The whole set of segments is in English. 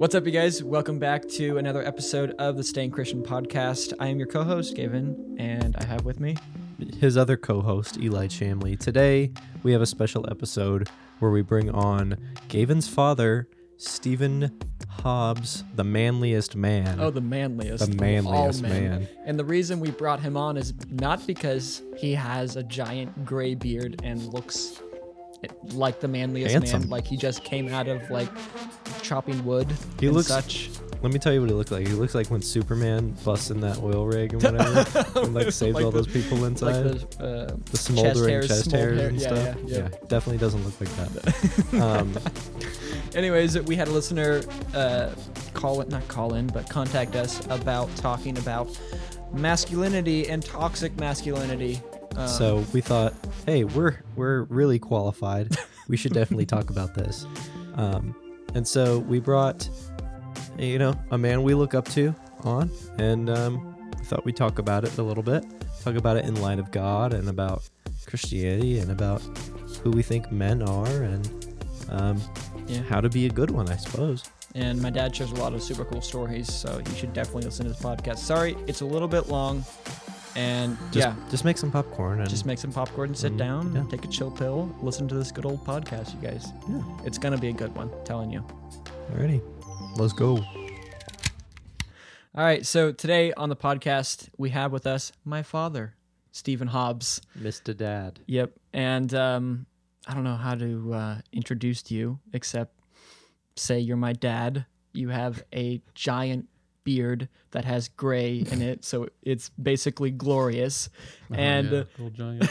What's up, you guys? Welcome back to another episode of the Staying Christian podcast. I am your co-host, Gavin, and I have with me his other co-host, Eli Chamley. Today, we have a special episode where we bring on Gavin's father, Stephen Hobbs, the manliest man. Oh, the manliest. The manliest man. And the reason we brought him on is not because he has a giant gray beard and looks like the manliest Handsome. man, like he just came out of like chopping wood. He and looks such. Let me tell you what he looked like. He looks like when Superman busts in that oil rig and whatever, and like saves Like all the- those people inside. Like the Smoldering chest small hairs hair. and Yeah, stuff. yeah. Definitely doesn't look like that. Anyways, we had a listener contact us about talking about masculinity and toxic masculinity. So we thought, hey, we're really qualified. We should definitely talk about this. And so we brought, a man we look up to on, and we thought we'd talk about it a little bit. Talk about it in light of God and about Christianity and about who we think men are and how to be a good one, I suppose. And my dad shares a lot of super cool stories, so you should definitely listen to this podcast. Sorry, it's a little bit long, and just make some popcorn and just make some popcorn and sit down, yeah. take a chill pill, listen to this good old podcast, you guys. Yeah. It's gonna be a good one, I'm telling you. Alrighty, let's go. All right, so today on the podcast we have with us my father, Stephen Hobbs. Mr. Dad. Yep, and I don't know how to introduce you except say you're my dad. You have a giant beard that has gray in it, so it's basically glorious. Little giant.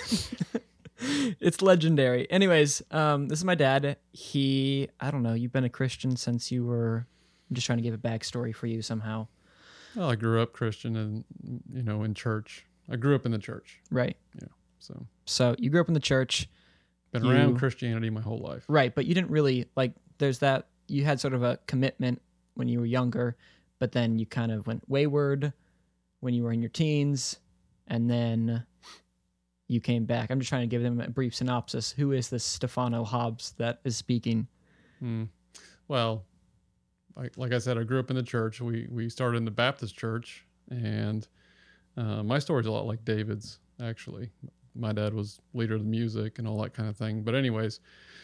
It's legendary. Anyways, this is my dad. I don't know, you've been a Christian since you were, I'm just trying to give a backstory for you somehow. Well, I grew up Christian and, in church. I grew up in the church. Right. Yeah. So you grew up in the church. Been around Christianity my whole life. Right, but you didn't really, there's that, you had sort of a commitment when you were younger, but then you kind of went wayward when you were in your teens, and then you came back. I'm just trying to give them a brief synopsis. Who is this Stefano Hobbs that is speaking? Well, like I said, I grew up in the church. We started in the Baptist church, and my story's a lot like David's, actually. My dad was leader of the music and all that kind of thing. But anyways,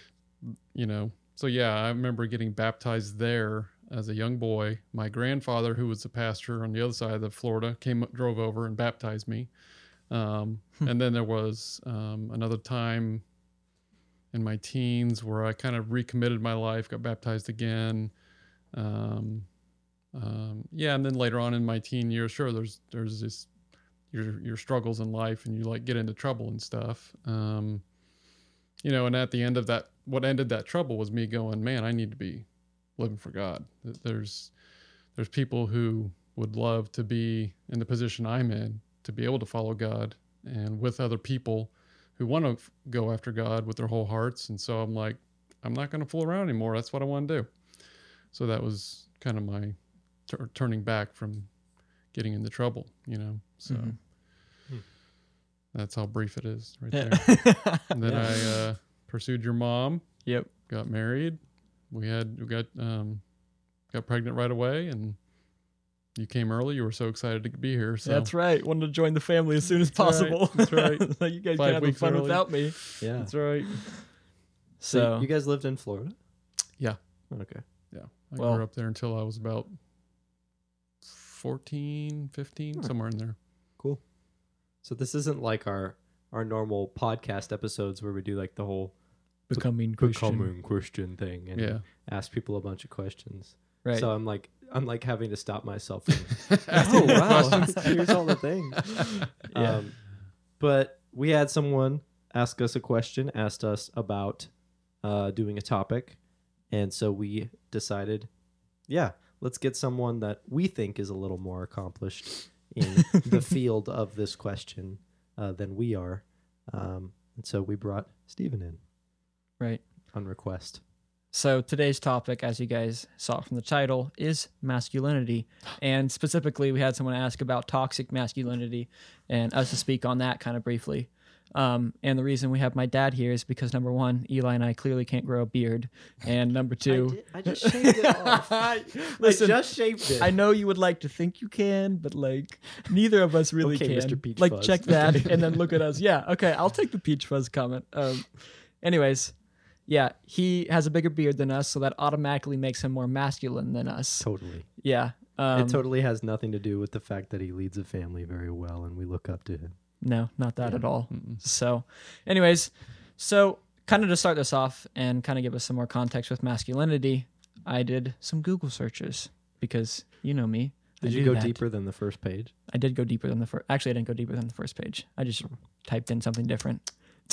so yeah, I remember getting baptized there as a young boy. My grandfather, who was the pastor on the other side of Florida, drove over and baptized me. And then there was another time in my teens where I kind of recommitted my life, got baptized again. And then later on in my teen years, sure, there's this your struggles in life, and you get into trouble and stuff. And at the end of that, what ended that trouble was me going, man, I need to be living for God. There's people who would love to be in the position I'm in, to be able to follow God and with other people who want to go after God with their whole hearts. And so I'm like, I'm not going to fool around anymore. That's what I want to do. So that was kind of my turning back from getting into trouble, so that's how brief it is right there. And then I pursued your mom. Yep. Got married. We got pregnant right away, and you came early. You were so excited to be here. So That's right. Wanted to join the family as soon as possible. That's right. You guys 5 can have weeks fun early. without me. Yeah. That's right. So you guys lived in Florida? Yeah. Okay. Yeah. I Well- grew up there until I was about 14, 15, somewhere in there. Cool. So this isn't like our normal podcast episodes where we do like the whole becoming Christian. becoming Christian thing and ask people a bunch of questions. Right. So I'm like having to stop myself from oh wow, here's all the things. Yeah. But we had someone ask us a question, asked us about doing a topic, and so we decided, let's get someone that we think is a little more accomplished in the field of this question than we are. And so we brought Stephen in. Right. On request. So today's topic, as you guys saw from the title, is masculinity. And specifically, we had someone ask about toxic masculinity and us to speak on that kind of briefly. And the reason we have my dad here is because number one, Eli and I clearly can't grow a beard, and number two, I just shaved it off. Listen, I just shaved it. I know you would like to think you can, but like neither of us really Okay, can. Mr. Peach like Fuzz. check that and then look at us. Yeah, okay, I'll take the peach fuzz comment. Anyways, yeah, he has a bigger beard than us, so that automatically makes him more masculine than us. Totally. Yeah. It totally has nothing to do with the fact that he leads a family very well and we look up to him. No, not that Yeah. at all. Mm-mm. So, anyways, so kind of to start this off and kind of give us some more context with masculinity, I did some Google searches because you know me. I Did you do go that. deeper than the first page? I did go deeper than the first. Actually, I didn't go deeper than the first page. I just typed in something different.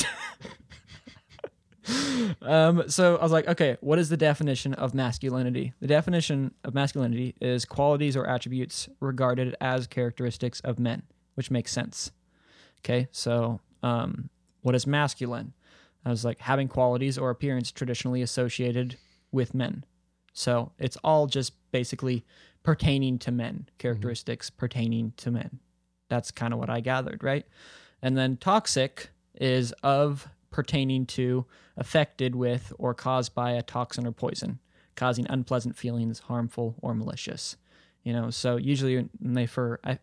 So I was like, okay, what is the definition of masculinity? The definition of masculinity is qualities or attributes regarded as characteristics of men, which makes sense. Okay, so what is masculine? I was like, having qualities or appearance traditionally associated with men. So it's all just basically pertaining to men, characteristics pertaining to men. That's kind of what I gathered, right? And then toxic is of pertaining to, affected with, or caused by a toxin or poison, causing unpleasant feelings, harmful or malicious. You know, so usually when they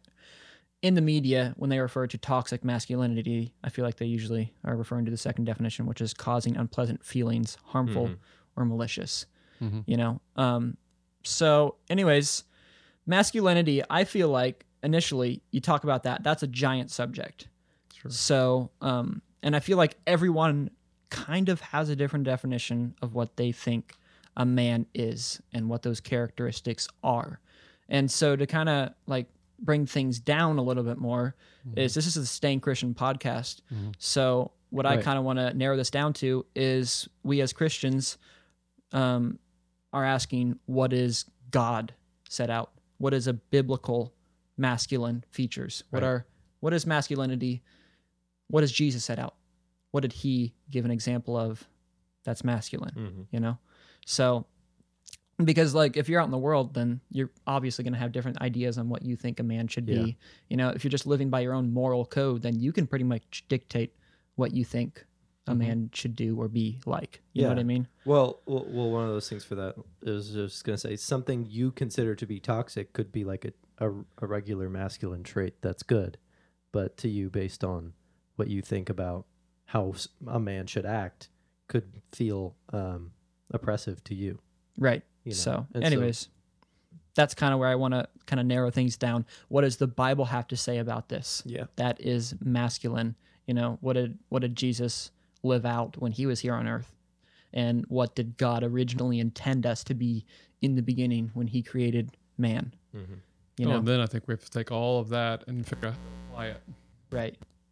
in the media, when they refer to toxic masculinity, I feel like they usually are referring to the second definition, which is causing unpleasant feelings, harmful or malicious. Mhm. You know, so anyways, masculinity, I feel like initially you talk about that, that's a giant subject. Sure. So, and I feel like everyone kind of has a different definition of what they think a man is and what those characteristics are. And so to kind of like bring things down a little bit more is this is a Staying Christian podcast. So what I Right. kind of want to narrow this down to is we as Christians are asking, what is God set out? What is a biblical masculine features? Right. What is masculinity? What does Jesus set out? What did he give an example of that's masculine? You know? So, because like if you're out in the world, then you're obviously going to have different ideas on what you think a man should Yeah. be. You know, if you're just living by your own moral code, then you can pretty much dictate what you think a man should do or be like. You know what Yeah. I mean? Well, one of those things for that is just going to say something you consider to be toxic could be like a regular masculine trait that's good, but to you, based on what you think about how a man should act, could feel oppressive to you. Right. You know? So, And anyways, that's kind of where I want to kind of narrow things down. What does the Bible have to say about this? Yeah. That is masculine. You know, what did Jesus live out when he was here on earth? And what did God originally intend us to be in the beginning when he created man? You know, And then I think we have to take all of that and figure out how to apply it. right.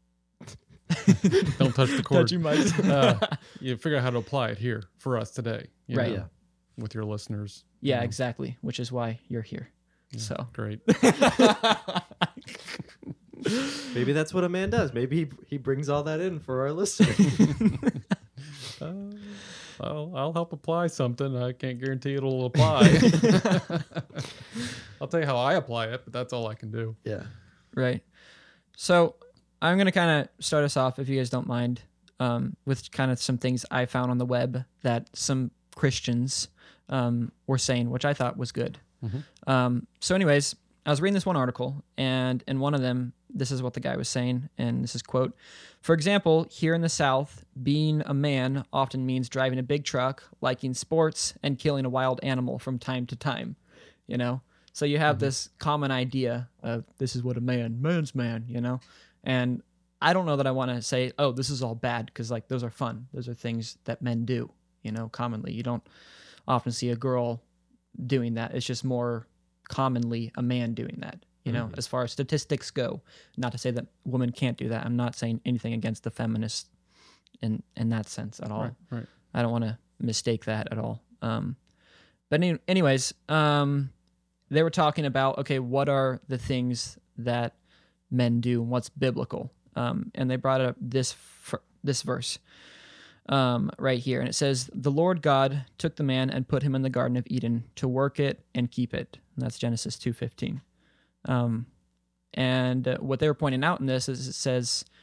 Don't touch the cord. Touch your mic. You figure out how to apply it here for us today. You Right. know, Yeah. with your listeners. Yeah, you know. exactly. Which is why you're here. So Great. Maybe that's what a man does. Maybe he brings all that in for our listeners. I'll help apply something. I can't guarantee it'll apply. I'll tell you how I apply it, but that's all I can do. Yeah. right. So I'm gonna kind of start us off, if you guys don't mind, with kind of some things I found on the web that some Christians were saying, which I thought was good. So anyways, I was reading this one article, and in one of them, this is what the guy was saying, and this is quote, "For example, here in the South, being a man often means driving a big truck, liking sports, and killing a wild animal from time to time." You know? So you have this common idea of this is what a man's man, you know? And I don't know that I want to say, oh, this is all bad, because like those are fun. Those are things that men do, you know, commonly. You don't often see a girl doing that. It's just more commonly a man doing that, you know, as far as statistics go. Not to say that women can't do that. I'm not saying anything against the feminists in that sense at all. Right. I don't want to mistake that at all. But anyways, they were talking about, okay, what are the things that men do and what's biblical? And they brought up this verse right here. And it says, "The Lord God took the man and put him in the Garden of Eden to work it and keep it." And that's Genesis 2:15. And what they were pointing out in this is it says,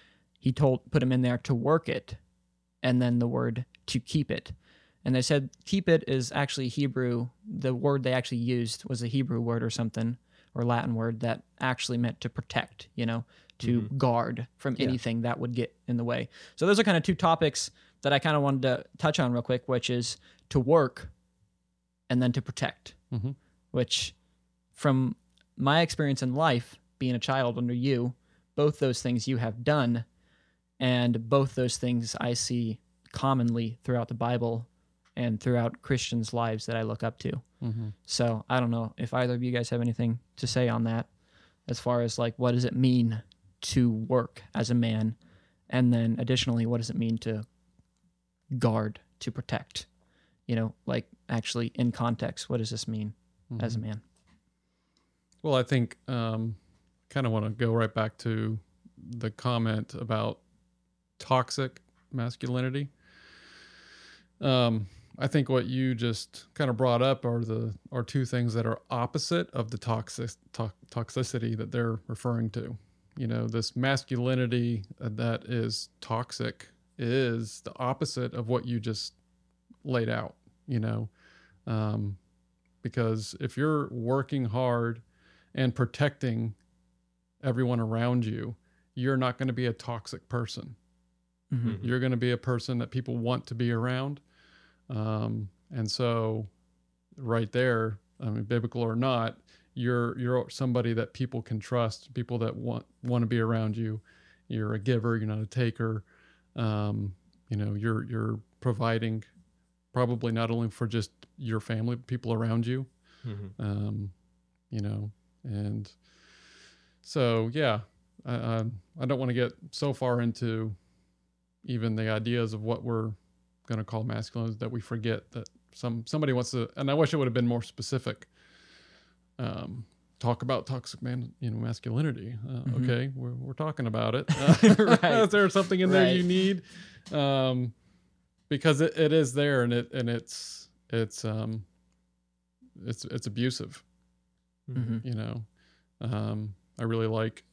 he put him in there to work it, and then the word to keep it. And they said keep it is actually Hebrew. The word they actually used was a Hebrew word or something, or Latin word that actually meant to protect, to guard from anything that would get in the way. So those are kind of two topics that I kind of wanted to touch on real quick, which is to work and then to protect, which from my experience in life, being a child under you, both those things you have done, and both those things I see commonly throughout the Bible and throughout Christians' lives that I look up to. So I don't know if either of you guys have anything to say on that, as far as like, what does it mean to work as a man? And then additionally, what does it mean to guard, to protect? Like actually in context, what does this mean as a man? Well, I think kind of want to go right back to the comment about toxic masculinity. I think what you just kind of brought up are two things that are opposite of the toxicity that they're referring to. This masculinity that is toxic is the opposite of what you just laid out, because if you're working hard and protecting everyone around you, you're not going to be a toxic person. You're going to be a person that people want to be around. And so right there, I mean, biblical or not, you're somebody that people can trust, people that want to be around you. You're a giver, you're not a taker. You're providing probably not only for just your family, but people around you. And so, yeah, I don't want to get so far into even the ideas of what we're going to call masculine that we forget that somebody wants to, and I wish it would have been more specific. Talk about toxic masculinity. Okay, we're talking about it. Is there something in there you need? Because it is there, and it's abusive. I really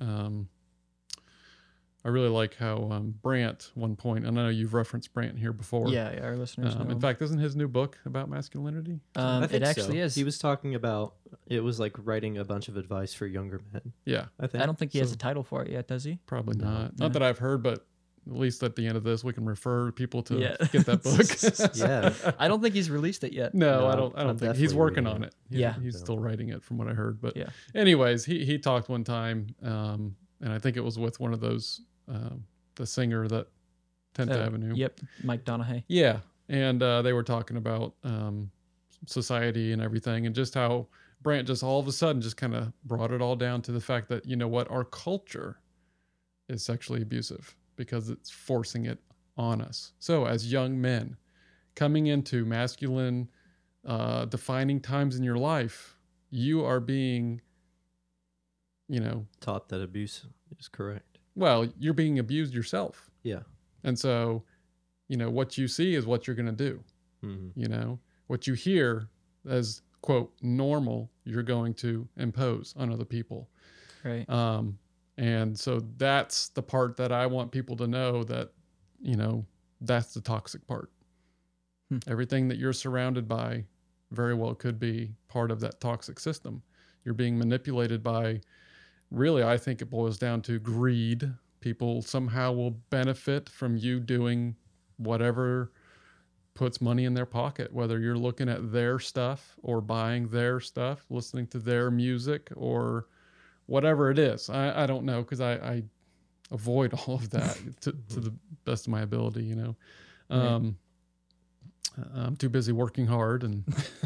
like how Brant, one point, and I know you've referenced Brant here before. Yeah, our listeners know. In fact, isn't his new book about masculinity? I think it actually is. He was talking about, it was like writing a bunch of advice for younger men. Yeah. I don't think he has a title for it yet, does he? Probably not. Not that I've heard, but at least at the end of this, we can refer people to get that book. Yeah. I don't think he's released it yet. No, I don't think he's working on it. Yeah. He's still writing it from what I heard. But yeah. Anyways, he talked one time, and I think it was with one of those, the singer that 10th Avenue. Yep. Mike Donahue. Yeah. And they were talking about society and everything, and just how Brant just all of a sudden just kind of brought it all down to the fact that, our culture is sexually abusive because it's forcing it on us. So as young men coming into masculine defining times in your life, you are being, taught that abuse is correct. Well, you're being abused yourself. Yeah. And so, what you see is what you're going to do. What you hear as, quote, normal, you're going to impose on other people. Right. And so that's the part that I want people to know that, that's the toxic part. Everything that you're surrounded by very well could be part of that toxic system. You're being manipulated by, really, I think it boils down to greed. People somehow will benefit from you doing whatever puts money in their pocket, whether you're looking at their stuff or buying their stuff, listening to their music or whatever it is. I don't know, because I avoid all of that to the best of my ability, I'm too busy working hard and,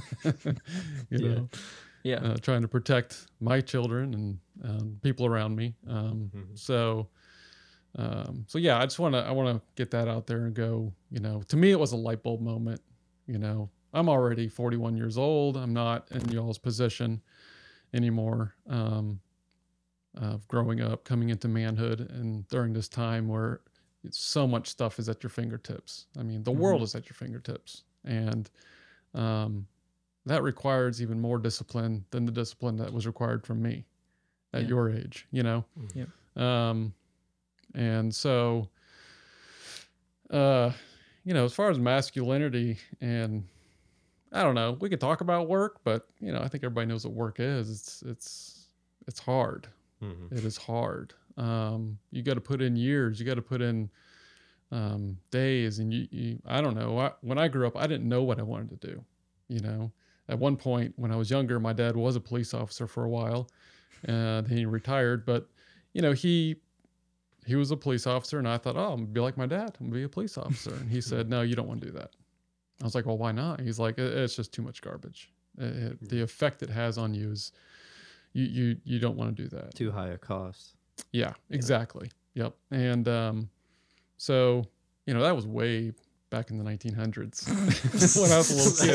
trying to protect my children and people around me. So yeah, I want to get that out there and go, to me, it was a light bulb moment. I'm already 41 years old. I'm not in y'all's position anymore. Of growing up, coming into manhood, and during this time where so much stuff is at your fingertips. I mean, the world is at your fingertips, and that requires even more discipline than the discipline that was required from me at your age. Yep. And so as far as masculinity, and I don't know, we could talk about work, but I think everybody knows what work is. It's hard. Mm-hmm. It is hard. You got to put in years. You got to put in days, and I don't know. When I grew up, I didn't know what I wanted to do. At one point when I was younger, my dad was a police officer for a while, and he retired. But he was a police officer, and I thought, oh, I'm gonna be like my dad. I'm gonna be a police officer. And he said, no, you don't want to do that. I was like, well, why not? He's like, it's just too much garbage. The effect it has on you is you don't want to do that. Too high a cost. Yeah, exactly. Yep. And so that was way back in the 1900s when I was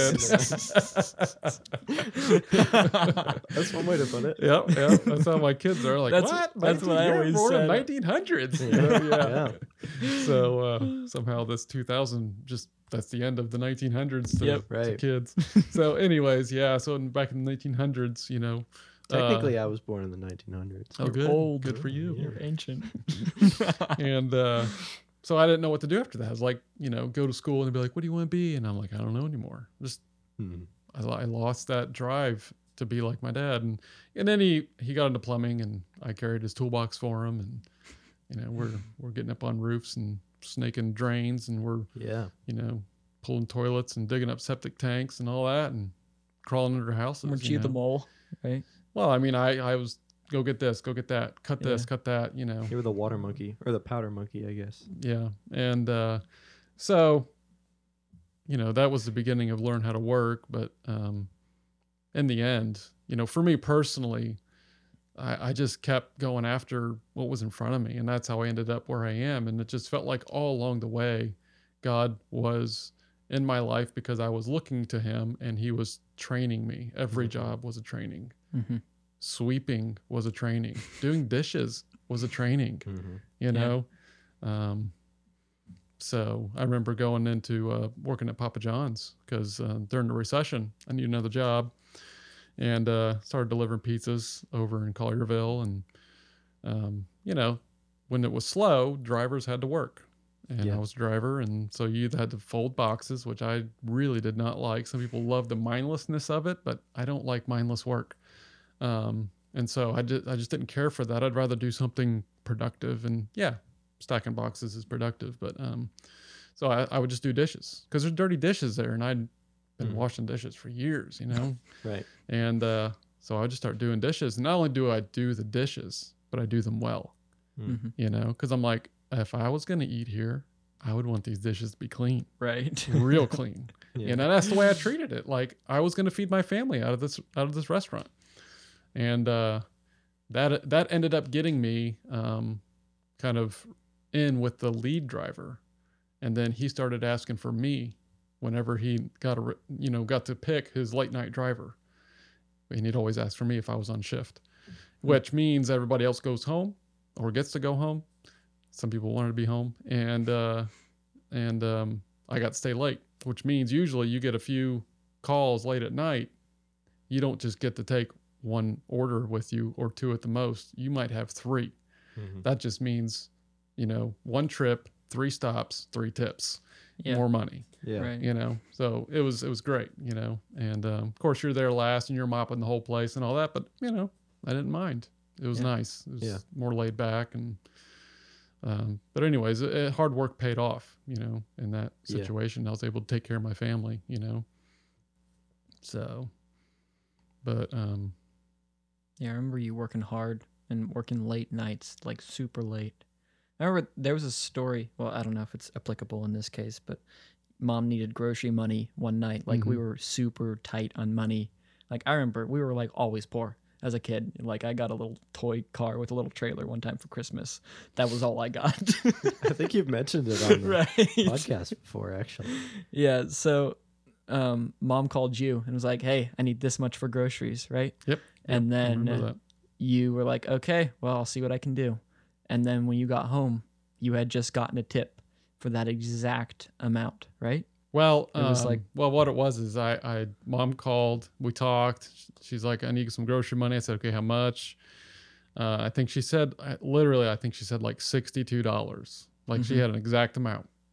a little kid. That's one way to put it. Yep. That's how my kids are. Like, that's what I always said. 1900s. Yeah. So somehow this 2000 that's the end of the 1900s to kids. So anyways, so back in the 1900s, Technically, I was born in the 1900s. Oh, You're good. old. Good for you. You're ancient. And so I didn't know what to do after that. I was like, go to school and be like, what do you want to be? And I'm like, I don't know anymore. I lost that drive to be like my dad. And then he got into plumbing, and I carried his toolbox for him. And, we're getting up on roofs and snaking drains, and we're, pulling toilets and digging up septic tanks and all that, and crawling under houses. Weren't you the mole, right? Well, I mean, I was, go get this, go get that, cut this, cut that, You were the water monkey, or the powder monkey, I guess. Yeah. And so, that was the beginning of learn how to work. But in the end, for me personally, I just kept going after what was in front of me. And that's how I ended up where I am. And it just felt like all along the way, God was in my life because I was looking to him, and he was training me. Every job was a training. Mm-hmm. Sweeping was a training. Doing dishes was a training. So I remember going into working at Papa John's because during the recession, I needed another job, and started delivering pizzas over in Collierville. And, when it was slow, drivers had to work. And I was a driver, and so you had to fold boxes, which I really did not like. Some people love the mindlessness of it, but I don't like mindless work. And so I just didn't care for that. I'd rather do something productive, and stacking boxes is productive. But so I would just do dishes because there's dirty dishes there, and I'd been washing dishes for years, Right. And so I just start doing dishes. And not only do I do the dishes, but I do them well, because I'm like, if I was going to eat here, I would want these dishes to be clean, Right. real clean. That's the way I treated it. Like I was going to feed my family out of this restaurant. And that ended up getting me kind of in with the lead driver. And then he started asking for me whenever he got to pick his late night driver. And he'd always ask for me if I was on shift, which means everybody else goes home or gets to go home. Some people wanted to be home, and I got to stay late, which means usually you get a few calls late at night. You don't just get to take one order with you or two at the most. You might have three. That just means, one trip, 3 stops, 3 tips, more money. Yeah. Right. So it was great, and of course you're there last and you're mopping the whole place and all that, but I didn't mind. It was nice. It was more laid back, and but anyways, hard work paid off, in that situation. I was able to take care of my family, so, but, I remember you working hard and working late nights, like super late. I remember there was a story. Well, I don't know if it's applicable in this case, but mom needed grocery money one night. Like we were super tight on money. Like I remember we were like always poor as a kid. Like I got a little toy car with a little trailer one time for Christmas. That was all I got. I think you've mentioned it on the Right. podcast before, actually. Yeah. So mom called you and was like, hey, I need this much for groceries, right? Yep. And I remember then that. you were like, okay, well, I'll see what I can do. And then when you got home, you had just gotten a tip for that exact amount, right? Well, It was like- what it was is mom called, we talked. She's like, I need some grocery money. I said, okay, how much? I think she said like $62. Like she had an exact amount.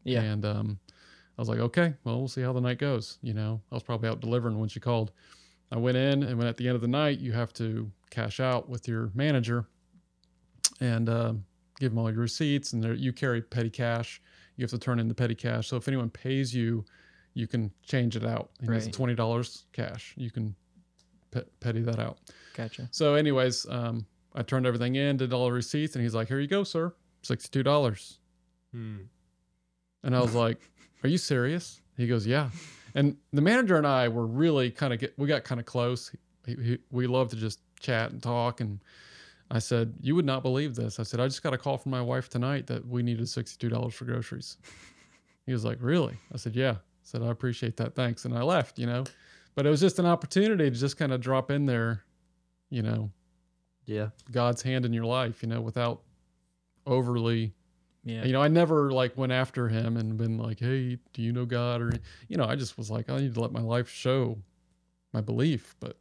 Yeah. And I was like, okay, well, we'll see how the night goes. You know, I was probably out delivering when she called. I went in, and when at the end of the night, you have to cash out with your manager and give them all your receipts, and you carry petty cash. You have to turn in the petty cash. So if anyone pays you, you can change it out. And Right. it's $20 cash. You can petty that out. Gotcha. So anyways, I turned everything in, did all the receipts, and he's like, here you go, sir, $62. And I was like, are you serious? He goes, yeah. And the manager and I were really we got kind of close. We love to just chat and talk. And I said, you would not believe this. I said, I just got a call from my wife tonight that we needed $62 for groceries. He was like, really? I said, yeah. I said, I appreciate that. Thanks. And I left, you know, but it was just an opportunity to just kind of drop in there, you know, Yeah. God's hand in your life, you know, without overly, Yeah. you know, I never like went after him and been like, hey, do you know God? Or, you know, I just was like, I need to let my life show my belief. But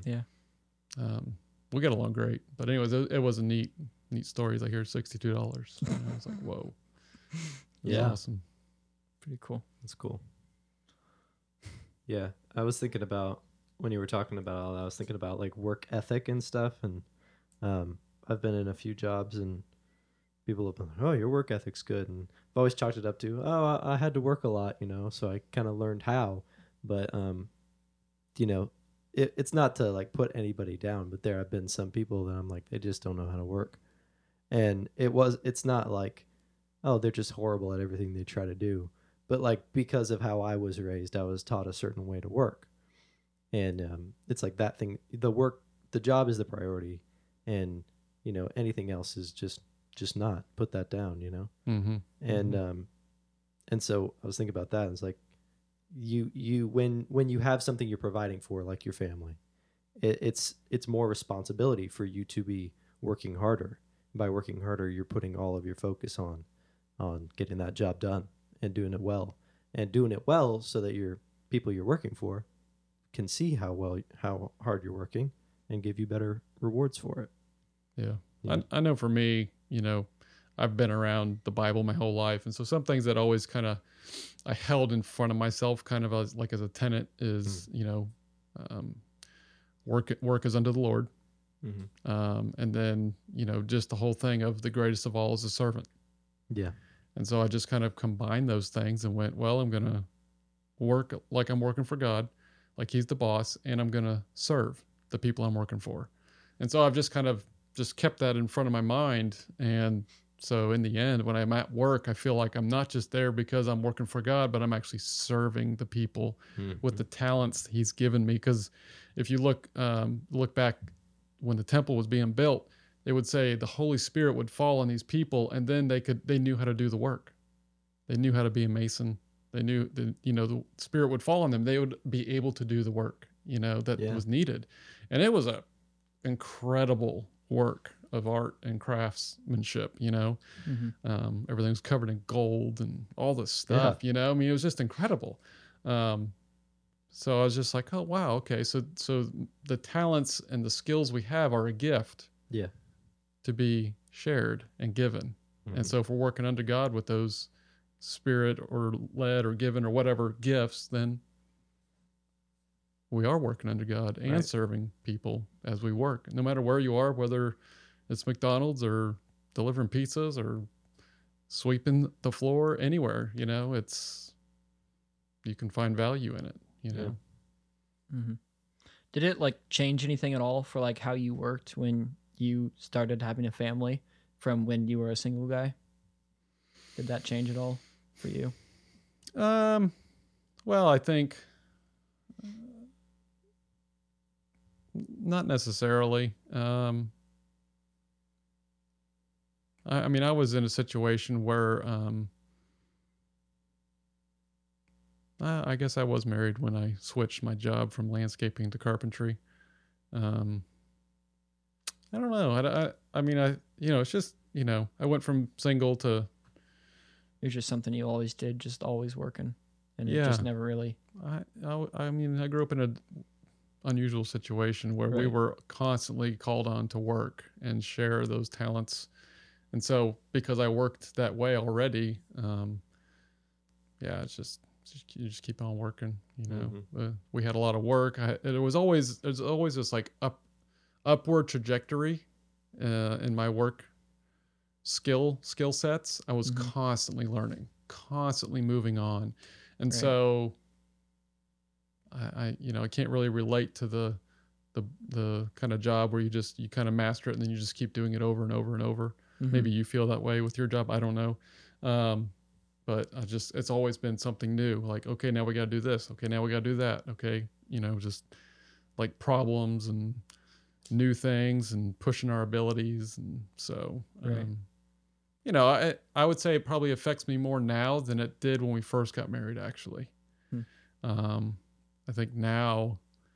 we got along great. But anyways, it was a neat story. He's like, here's $62. And I was like, whoa. Yeah. Awesome. Pretty cool. That's cool. Yeah. I was thinking about, when you were talking about all that, I was thinking about like work ethic and stuff. And I've been in a few jobs, and people have been like, oh, your work ethic's good. And I've always chalked it up to, oh, I had to work a lot, you know, so I kind of learned how. But, you know, it's not to like put anybody down, but there have been some people that I'm like, they just don't know how to work. And it's not like, oh, they're just horrible at everything they try to do. But like, because of how I was raised, I was taught a certain way to work. And it's like that thing, the job is the priority. And, you know, anything else is just not, put that down, you know? Mm-hmm. And so I was thinking about that. And it's like, when you have something you're providing for, like your family, it's more responsibility for you to be working harder. By working harder, you're putting all of your focus on getting that job done and doing it well, so that your people you're working for can see how hard you're working and give you better rewards for it. Yeah. Yeah. I know for me, you know, I've been around the Bible my whole life. And so some things that always kind of I held in front of myself kind of as a tenet is, you know, work is unto the Lord. Mm-hmm. And then, you know, just the whole thing of the greatest of all is a servant. Yeah. And so I just kind of combined those things and went, well, I'm going to work like I'm working for God, like he's the boss, and I'm going to serve the people I'm working for. And so I've just kind of just kept that in front of my mind. And so in the end, when I'm at work, I feel like I'm not just there because I'm working for God, but I'm actually serving the people with the talents he's given me. Because if you look back when the temple was being built, they would say the Holy Spirit would fall on these people, and then they knew how to do the work. They knew how to be a mason. They knew that, you know, the Spirit would fall on them. They would be able to do the work, you know, that was needed. And it was a incredible work of art and craftsmanship, you know. Mm-hmm. Everything's covered in gold and all this stuff, you know. I mean, it was just incredible. So I was just like, oh, wow, okay. So the talents and the skills we have are a gift to be shared and given. Mm-hmm. And so if we're working under God with those spirit or led or given or whatever gifts, then we are working under God and serving people as we work, no matter where you are, whether it's McDonald's or delivering pizzas or sweeping the floor, anywhere, you know, you can find value in it, you know? Mm-hmm. Did it like change anything at all for like how you worked when you started having a family from when you were a single guy? Did that change at all for you? Well, I think not necessarily. I mean, I was in a situation where I guess I was married when I switched my job from landscaping to carpentry. I don't know. I mean, you know, it's just, you know, I went from single to. It was just something you always did, just always working, and it just never really. I mean, I grew up in an unusual situation where we were constantly called on to work and share those talents. And so because I worked that way already, yeah, it's just you just keep on working. We had a lot of work. There's always this like upward trajectory in my work skill sets. I was constantly learning, constantly moving on, and so I can't really relate to the kind of job where you kind of master it and then you just keep doing it over and over and over. Maybe you feel that way with your job. I don't know. But it's always been something new. Like, okay, now we got to do this. Okay, now we got to do that. Okay. Just like problems and new things and pushing our abilities. And so, I would say it probably affects me more now than it did when we first got married, actually. I think now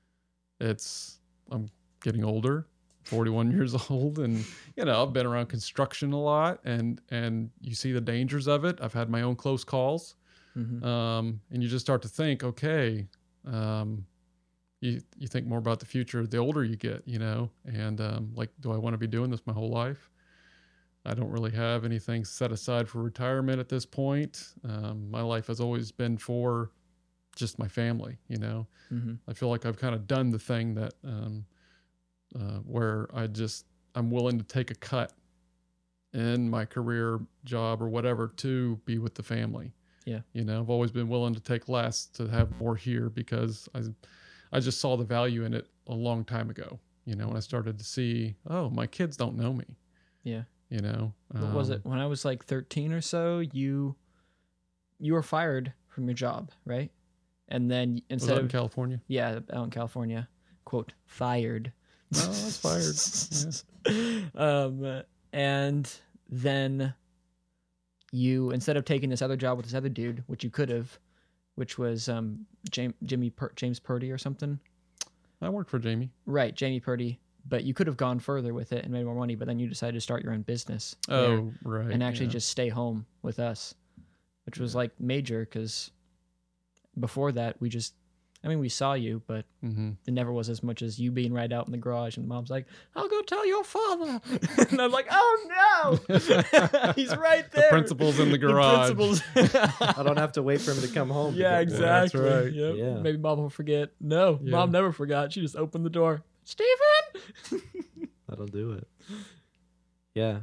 I'm getting older, 41 years old, and I've been around construction a lot, and you see the dangers of it. I've had my own close calls, and you just start to think, okay, you think more about the future the older you get, and like, do I want to be doing this my whole life? I don't really have anything set aside for retirement at this point. My life has always been for just my family, I feel like I've kind of done the thing that where I'm willing to take a cut in my career, job, or whatever to be with the family. Yeah. I've always been willing to take less to have more here because I just saw the value in it a long time ago, when I started to see, oh, my kids don't know me. Yeah. What was it? When I was like 13 or so, you were fired from your job, right? And then instead in California? Yeah, out in California. Quote, fired. Oh, I was fired. Yeah. And then you, instead of taking this other job with this other dude, which you could have, which was James Purdy or something. I worked for Jamie. Right, Jamie Purdy. But you could have gone further with it and made more money, but then you decided to start your own business. Oh, right. And actually just stay home with us, which was like major because before that, we saw you, but it never was as much as you being right out in the garage. And Mom's like, I'll go tell your father. And I'm like, oh no, he's right there. The principal's in the garage. I don't have to wait for him to come home. Yeah, exactly. That's right. Yep. Yeah. Maybe Mom will forget. No, Yeah. Mom never forgot. She just opened the door. Stephen! That'll do it. Yeah.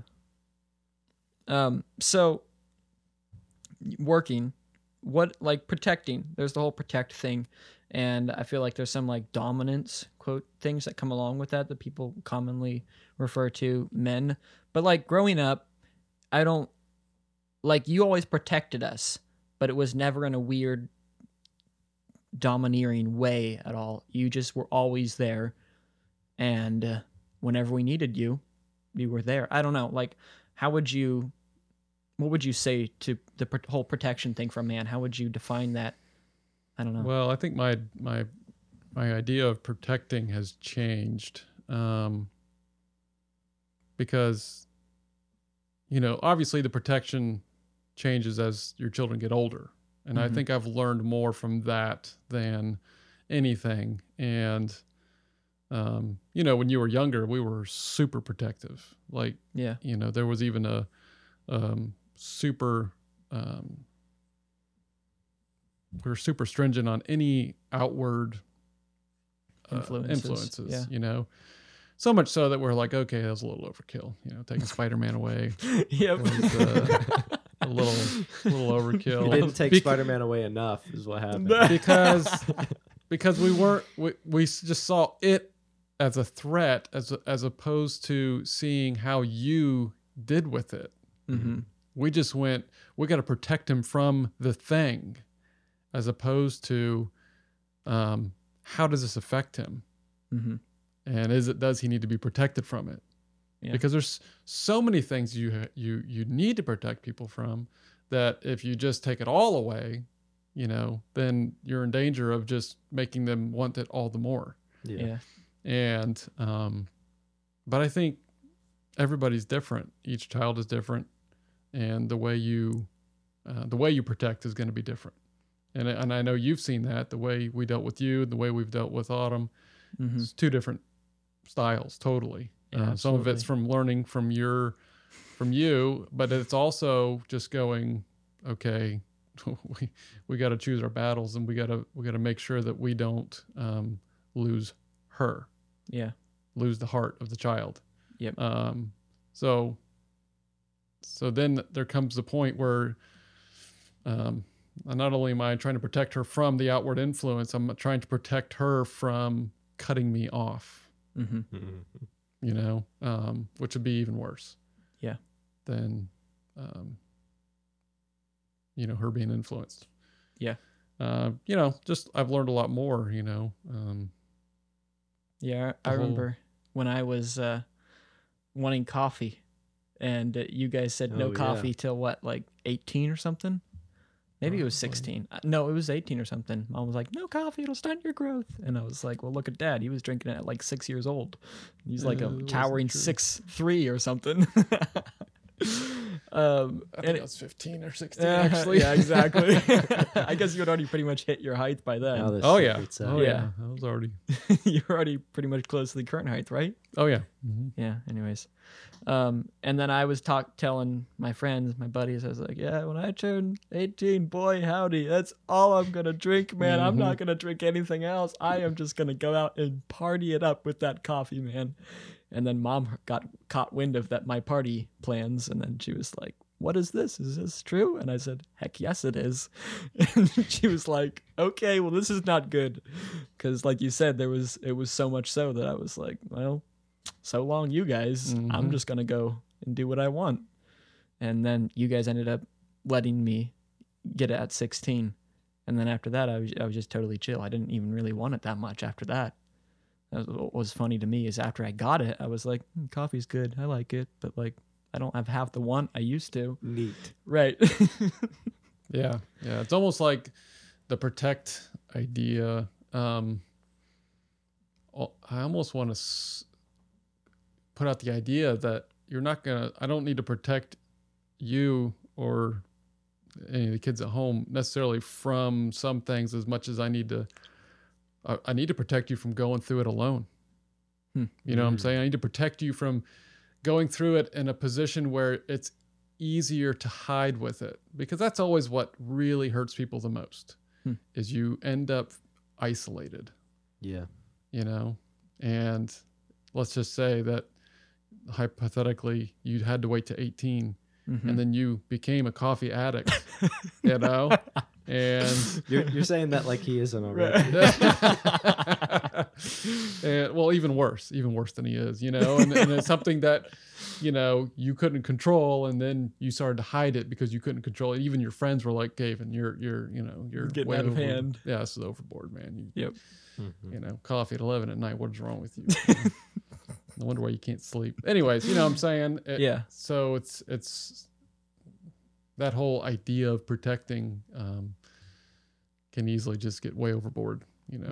So working, protecting, there's the whole protect thing. And I feel like there's some like dominance quote things that come along with that people commonly refer to men. But like growing up, you always protected us, but it was never in a weird domineering way at all. You just were always there. And whenever we needed you, you were there. I don't know. Like, what would you say to the whole protection thing for a man? How would you define that? I don't know. Well, I think my idea of protecting has changed because, obviously the protection changes as your children get older. And I think I've learned more from that than anything. And, when you were younger, we were super protective. Like, yeah. There was even a super... we were super stringent on any outward influences, yeah. So much so that we're like, okay, that was a little overkill, taking Spider-Man away. Yep. Was, a little overkill. You didn't take Spider-Man away enough is what happened. Because we just saw it as a threat as opposed to seeing how you did with it. Mm-hmm. We just went, we got to protect him from the thing. As opposed to, how does this affect him? Mm-hmm. And does he need to be protected from it? Yeah. Because there's so many things you need to protect people from that if you just take it all away, then you're in danger of just making them want it all the more. Yeah. And, but I think everybody's different. Each child is different, and the way you protect is going to be different. And I know you've seen that, the way we dealt with you, the way we've dealt with Autumn. Mm-hmm. It's two different styles, totally. Yeah, some of it's from learning from you, but it's also just going, okay, we got to choose our battles, and we got to make sure that we don't lose her, Yeah. lose the heart of the child. Yep. So then there comes the point where not only am I trying to protect her from the outward influence, I'm trying to protect her from cutting me off, which would be even worse. Yeah. Than, her being influenced. Yeah. Just I've learned a lot more, Yeah. I remember when I was wanting coffee, and you guys said no coffee till what, like 18 or something? Maybe it was 16. No, it was 18 or something. Mom was like, no coffee, it'll stunt your growth. And I was like, well, look at Dad. He was drinking it at like 6 years old. He's like a towering 6'3" or something. I think I was 15 or 16, actually. Yeah, exactly. I guess you had already pretty much hit your height by then. Yeah. Yeah. I was already. You're already pretty much close to the current height, right? Oh, yeah. Yeah, anyways. And then I was telling my friends, my buddies, I was like, yeah, when I turn 18, boy, howdy, that's all I'm going to drink, man. I'm not going to drink anything else. I am just going to go out and party it up with that coffee, man. And then Mom got caught wind of my party plans, and then she was like, what is this? Is this true? And I said, heck yes, it is. And she was like, okay, well, this is not good. Because like you said, it was so much so that I was like, well, so long, you guys. I'm just going to go and do what I want. And then you guys ended up letting me get it at 16. And then after that, I was just totally chill. I didn't even really want it that much after that. What was funny to me is after I got it, I was like, coffee's good. I like it. But like, I don't have half the want I used to. Neat. Right. Yeah. It's almost like the protect idea. I almost want to put out the idea that I don't need to protect you or any of the kids at home necessarily from some things as much as I need to protect you from going through it alone. You know what I'm saying? I need to protect you from going through it in a position where it's easier to hide with it, because that's always what really hurts people the most is you end up isolated. Yeah. And let's just say that hypothetically you had to wait to 18 and then you became a coffee addict, and you're saying that like he isn't already. And, well, even worse than he is, and it's something that, you couldn't control, and then you started to hide it because you couldn't control it. Even your friends were like, Gavin, you're getting way out of over, hand. Yeah, this is overboard, man. Yep. Coffee at 11 at night. What is wrong with you? No wonder why you can't sleep. Anyways, you know what I'm saying? Yeah. So it's that whole idea of protecting can easily just get way overboard,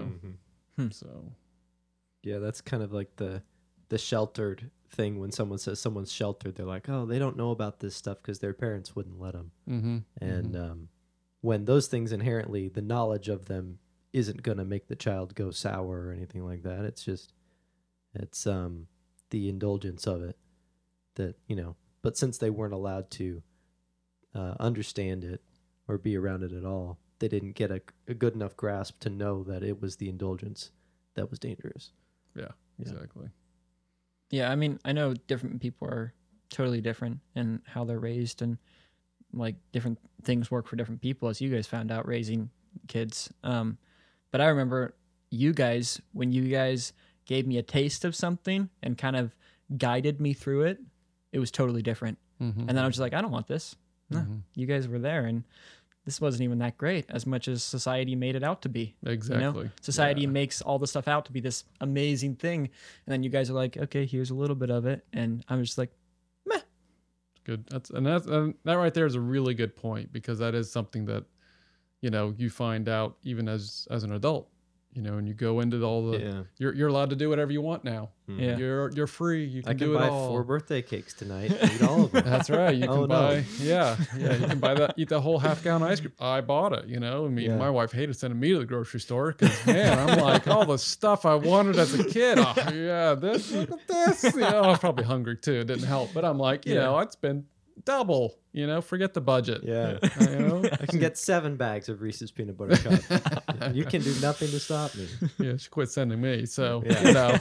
So yeah, that's kind of like the sheltered thing. When someone says someone's sheltered, they're like, oh, they don't know about this stuff because their parents wouldn't let them. And when those things inherently, the knowledge of them isn't going to make the child go sour or anything like that. It's just, it's the indulgence of it that, but since they weren't allowed to understand it or be around it at all, they didn't get a good enough grasp to know that it was the indulgence that was dangerous. Yeah, exactly. Yeah, I mean, I know different people are totally different in how they're raised, and like different things work for different people, as you guys found out raising kids. But I remember you guys, when you guys gave me a taste of something and kind of guided me through it, it was totally different. And then I was just like, I don't want this. No, you guys were there, and this wasn't even that great as much as society made it out to be. Exactly. Society makes all the stuff out to be this amazing thing, and then you guys are like, okay, here's a little bit of it, and I'm just like, meh. Good. That right there is a really good point, because that is something that, you find out even as an adult, and you go into all the, you're allowed to do whatever you want now. Yeah. You're free. You can I can do it buy all. 4 birthday cakes tonight. Eat all of them. That's right. You can buy, no. you can buy that, eat that whole half-gallon ice cream. I bought it, I mean, my wife hated sending me to the grocery store because, man, I'm like, all the stuff I wanted as a kid. Oh, yeah, look at this. I was probably hungry too. It didn't help. But I'm like, I'd spend double, forget the budget. Yeah. I can get 7 bags of Reese's peanut butter cup. You can do nothing to stop me. Yeah, she quit sending me. So, Yeah.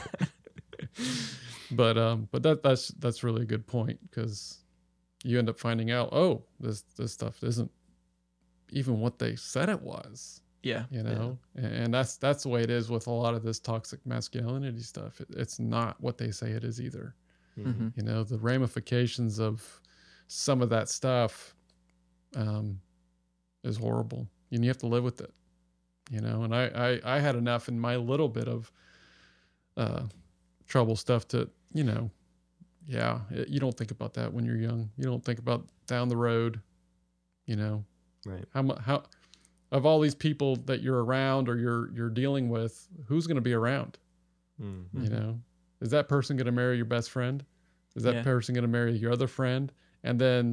but that's really a good point, because you end up finding out, oh, this stuff isn't even what they said it was. Yeah. And that's the way it is with a lot of this toxic masculinity stuff. It's not what they say it is either. Mm-hmm. The ramifications of some of that stuff is horrible, and you have to live with it. And I had enough in my little bit of trouble stuff to, you don't think about that when you're young. You don't think about down the road, Right. how of all these people that you're around or you're dealing with, who's going to be around? Mm-hmm. Is that person going to marry your best friend? Is that person going to marry your other friend? And then,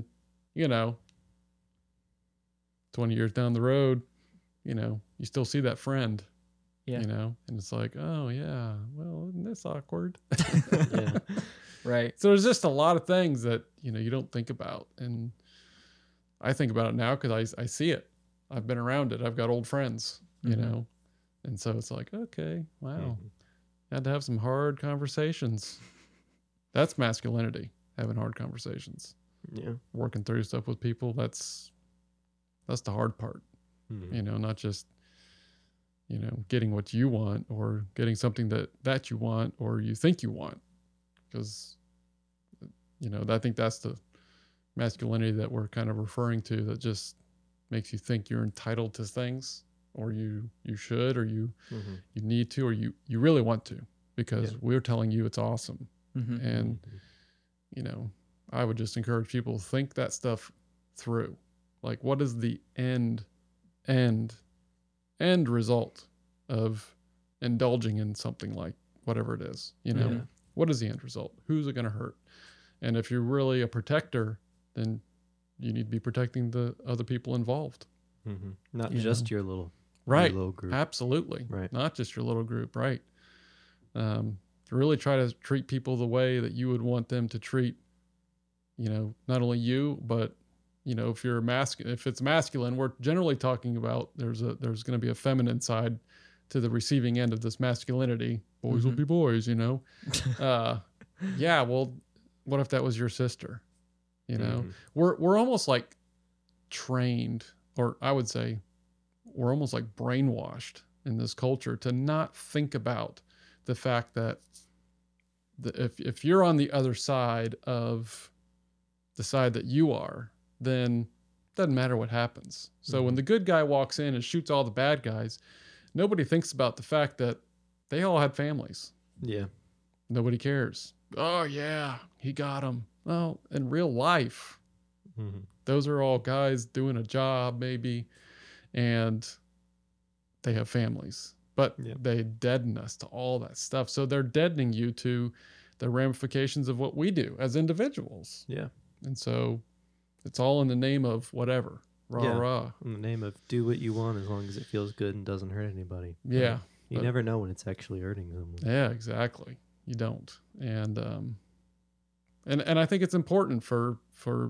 20 years down the road, you still see that friend. Yeah. And it's like, oh yeah, well, isn't this awkward? Yeah. Right. So there's just a lot of things that, you don't think about. And I think about it now because I see it. I've been around it. I've got old friends, Mm-hmm. And so it's like, okay, wow. Mhm. Had to have some hard conversations. That's masculinity, having hard conversations. Yeah. Working through stuff with people, that's the hard part. Mhm. Not just, getting what you want or getting something that you want or you think you want. Because, I think that's the masculinity that we're kind of referring to, that just makes you think you're entitled to things, or you should, or you Mhm. need to, or you really want to, because Yeah. we're telling you it's awesome. Mm-hmm. And, I would just encourage people to think that stuff through. Like, what is the end result of indulging in something like whatever it is? Yeah. What is the end result? Who's it going to hurt? And if you're really a protector, then you need to be protecting the other people involved. Mhm. Not You just know. your little Right. your little group. Absolutely. Right. Not just your little group. Right. Really try to treat people the way that you would want them to treat, not only you, but, if you're if it's masculine, we're generally talking about there's going to be a feminine side to the receiving end of this masculinity. Boys will Mhm. be boys, yeah. Well, what if that was your sister? Mhm. We're almost like trained, or I would say we're almost like brainwashed in this culture to not think about the fact that if you're on the other side of the side that you are, then it doesn't matter what happens. So when the good guy walks in and shoots all the bad guys, nobody thinks about the fact that they all had families. Yeah. Nobody cares. Oh yeah, he got him. Well, in real life, Mhm. those are all guys doing a job maybe, and they have families, but Yeah. they deaden us to all that stuff. So they're deadening you to the ramifications of what we do as individuals. Yeah. And so it's all in the name of whatever. Rah, Yeah. rah. In the name of do what you want as long as it feels good and doesn't hurt anybody. Yeah. You But- never know when it's actually hurting someone. Yeah, exactly. You don't. And I think it's important for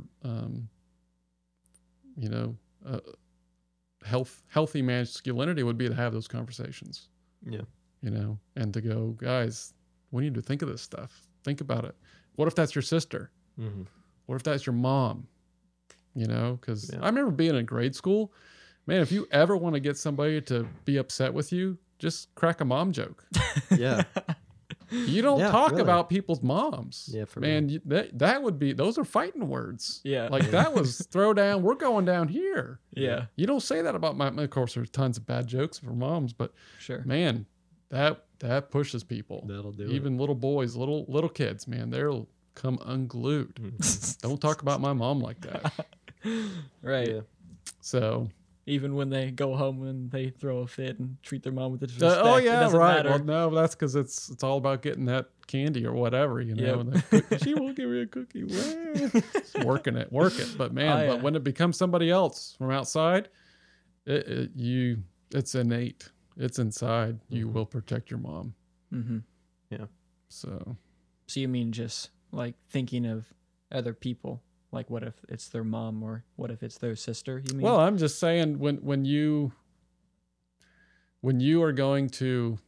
healthy masculinity would be to have those conversations, Yeah. and to go, guys, we need to think of this stuff. Think about it. What if that's your sister? Mm-hmm. What if that's your mom? Because Yeah. I remember being in grade school, man, if you ever want to get somebody to be upset with you, just crack a mom joke. Yeah. You don't Yeah, talk really. about people's moms. Yeah, for man, that would be, those are fighting words. Yeah. Like that was throw down, we're going down here. Yeah. You don't say that about my, of course there's tons of bad jokes for moms, but Sure. man, that pushes people. That'll do Even little boys, little kids, man, they'll come unglued. it. Mhm. Don't talk about my mom like that. Right. Yeah. So, Even when they go home and they throw a fit and treat their mom with disrespect. oh it yeah, doesn't right. matter. Well, no, that's because it's all about getting that candy or whatever, Yep. And the cookie, she won't give me a cookie. Well, just work it. But man, Oh, yeah. but when it becomes somebody else from outside, it's innate. It's inside. You Mhm. will protect your mom. Mm-hmm. So So you mean just like thinking of other people Like, what if it's their mom, or what if it's their sister? You mean? Well, I'm just saying when you are going to,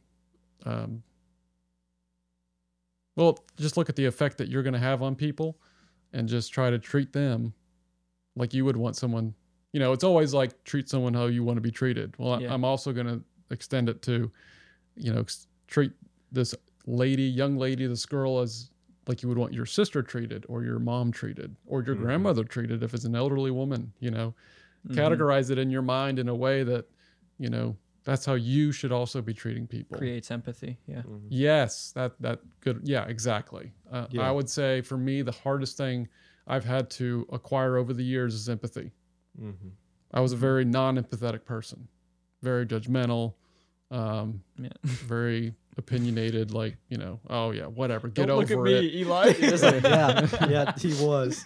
well, just look at the effect that you're going to have on people, and just try to treat them like you would want someone. It's always like treat someone how you want to be treated. Well, Yeah. I'm also going to extend it to, treat this young lady, this girl as like you would want your sister treated, or your mom treated, or your grandmother treated if it's an elderly woman. Categorize it in your mind in a way that, that's how you should also be treating people. Creates empathy. Yeah. Yes, that good. Yeah, exactly. Yeah. I would say for me, the hardest thing I've had to acquire over the years is empathy. Mm-hmm. I was a very non-empathetic person, very judgmental, Yeah. very opinionated. Like, oh yeah, whatever, get Don't over look at me, it. Eli. yeah, he was.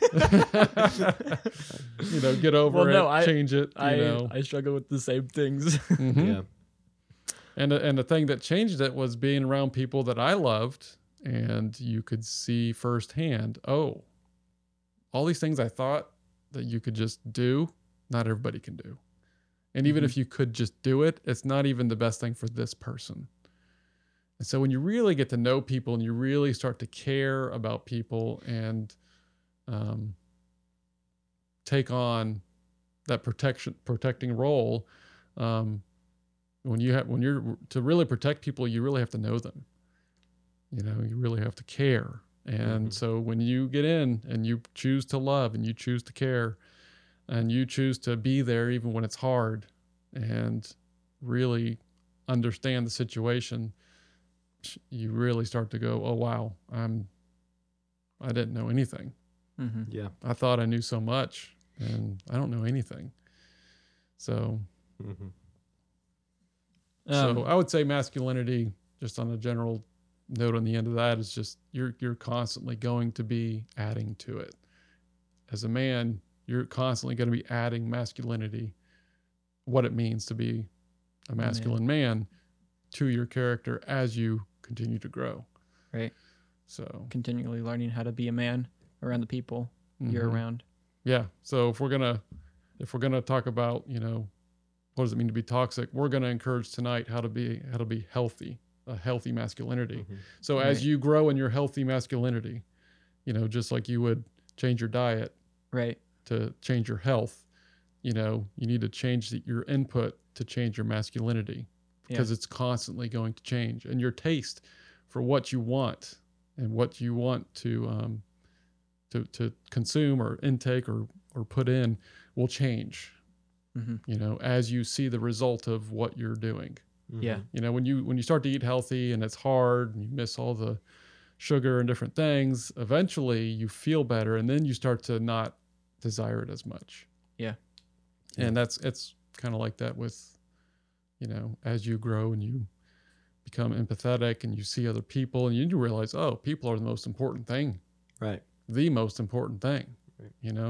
Get over Well, it, no, change it. I struggle with the same things. Mhm. Yeah. And the thing that changed it was being around people that I loved, and you could see firsthand, oh, all these things I thought that you could just do, not everybody can do. And even if you could just do it, it's not even the best thing for this person. And so when you really get to know people and you really start to care about people and take on that protecting role, when you're to really protect people, you really have to know them. You really have to care. And so when you get in and you choose to love and you choose to care and you choose to be there even when it's hard and really understand the situation, you really start to go, oh wow, I didn't know anything. Mm-hmm. Yeah. I thought I knew so much, and I don't know anything. So, so I would say masculinity, just on a general note on the end of that, is just you're constantly going to be adding to it. As a man, you're constantly going to be adding masculinity, what it means to be a masculine man, to your character as you continue to grow. Right. So Continually learning how to be a man around the people you're around. Yeah. So if we're gonna talk about, what does it mean to be toxic, we're gonna encourage tonight how to be healthy, a healthy masculinity. So as you grow in your healthy masculinity, just like you would change your diet, Right. to change your health, you need to change your input to change your masculinity, because it's constantly going to change, and your taste for what you want and what you want to consume or intake or put in will change, as you see the result of what you're doing. Yeah. When you start to eat healthy and it's hard and you miss all the sugar and different things, eventually you feel better, and then you start to not desire it as much. Yeah. And it's kind of like that with, as you grow and you become empathetic and you see other people and you realize, oh, people are the most important thing. Right. The most important thing. Right.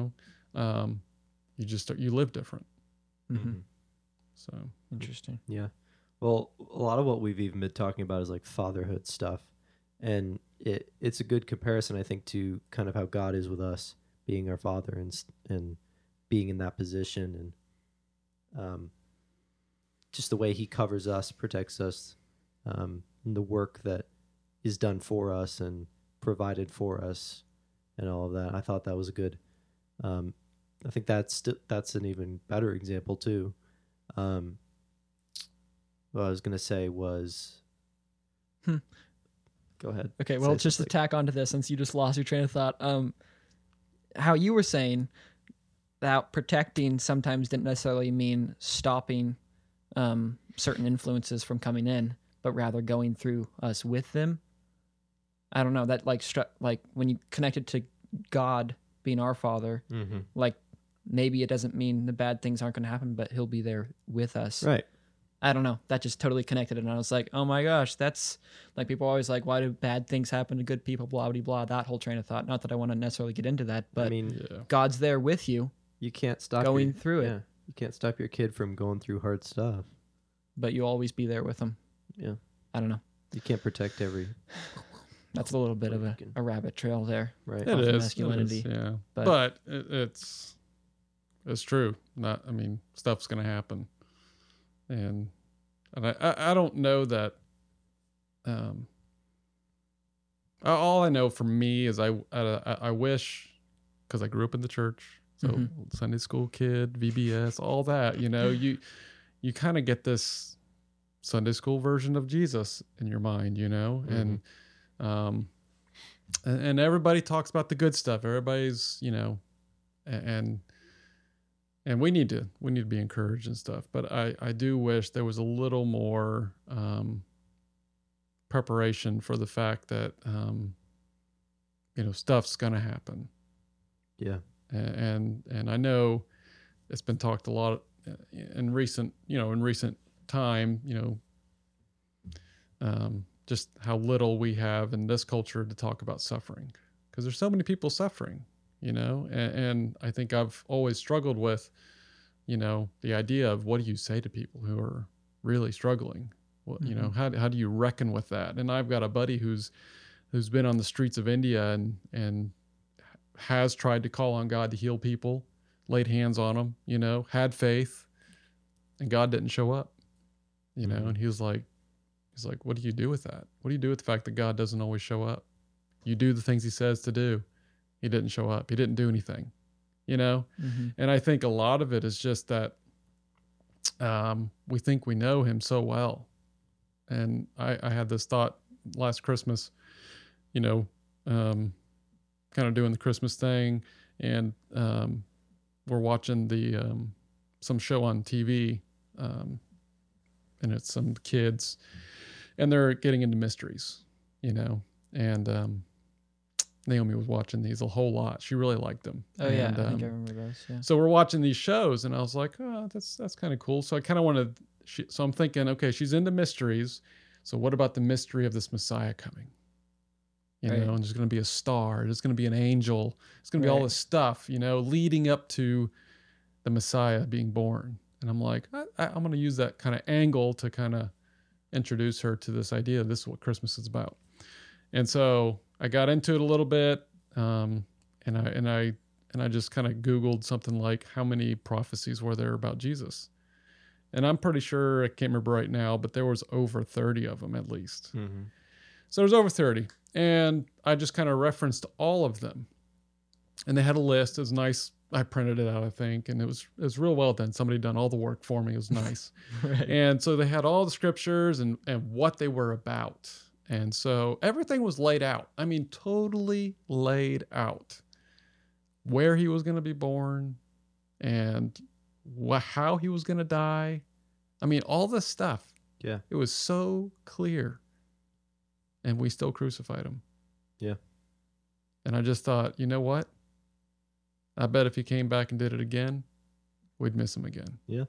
You live different. So Interesting. Yeah. Well, a lot of what we've even been talking about is like fatherhood stuff. And it's a good comparison, I think, to kind of how God is with us, being our father and being in that position, and just the way he covers us, protects us, and the work that is done for us and provided for us and all of that. I thought that was a good, I think that's an even better example too. What I was going to say was, go ahead. Okay, well, Say just to something. tack onto this, since you just lost your train of thought, how you were saying that protecting sometimes didn't necessarily mean stopping certain influences from coming in, but rather going through us with them. I don't know, that like when you connect it to God being our Father, like maybe it doesn't mean the bad things aren't going to happen, but He'll be there with us. Right. I don't know. That just totally connected. And I was like, oh my gosh, that's like people are always like, why do bad things happen to good people? Blah, blah, blah. That whole train of thought. Not that I want to necessarily get into that, but I mean, God's there with you, you can't stop going through it. Yeah, you can't stop your kid from going through hard stuff. but you'll always be there with them. Yeah. I don't know. You can't protect every That's a little bit of Lincoln. a rabbit trail there. Right. It Alpha is. masculinity. It is, yeah. But- But it's true. I mean, stuff's going to happen. And I don't know that. All I know for me is I wish, because I grew up in the church, so Mhm. Sunday school kid, VBS, all that. You kind of get this Sunday school version of Jesus in your mind, and everybody talks about the good stuff. Everybody's, and we need to be encouraged and stuff. But I do wish there was a little more preparation for the fact that stuff's gonna happen. Yeah. And I know it's been talked a lot in recent time, just how little we have in this culture to talk about suffering, because there's so many people suffering, and I think I've always struggled with, the idea of what do you say to people who are really struggling? What, how do you reckon with that? And I've got a buddy who's been on the streets of India and has tried to call on God to heal people, laid hands on them, had faith, and God didn't show up, and he's like, what do you do with that? What do you do with the fact that God doesn't always show up? You do the things he says to do. He didn't show up. He didn't do anything, Mm-hmm. And I think a lot of it is just that we think we know him so well. And I had this thought last Christmas, kind of doing the Christmas thing, and we're watching some show on TV, and it's some kids, and they're getting into mysteries, and Naomi was watching these a whole lot. She really liked them. Oh yeah, And, I think I remember those. Yeah. so we're watching these shows, and I was like, oh, that's kind of cool. So I kind of wanted. So I'm thinking, okay, she's into mysteries. So what about the mystery of this Messiah coming? Right. And there's going to be a star. There's going to be an angel. It's going to be all Right. this stuff, leading up to the Messiah being born. And I'm like, I'm going to use that kind of angle to kind of introduce her to this idea. This is what Christmas is about. And so I got into it a little bit, and I just kind of Googled something like, how many prophecies were there about Jesus? And I'm pretty sure, I can't remember right now, but there was over 30 of them at least. Mm-hmm. So there's over 30. And I just kind of referenced all of them. And they had a list. It was nice. I printed it out, I think. And it was real well done. Somebody done all the work for me. It was nice. Right. And so they had all the scriptures and what they were about. And so everything was laid out. I mean, totally laid out. Where he was going to be born and how he was going to die. I mean, all this stuff. Yeah. It was so clear. And we still crucified him. Yeah. And I just thought, you know what? I bet if he came back and did it again, we'd miss him again. Yeah.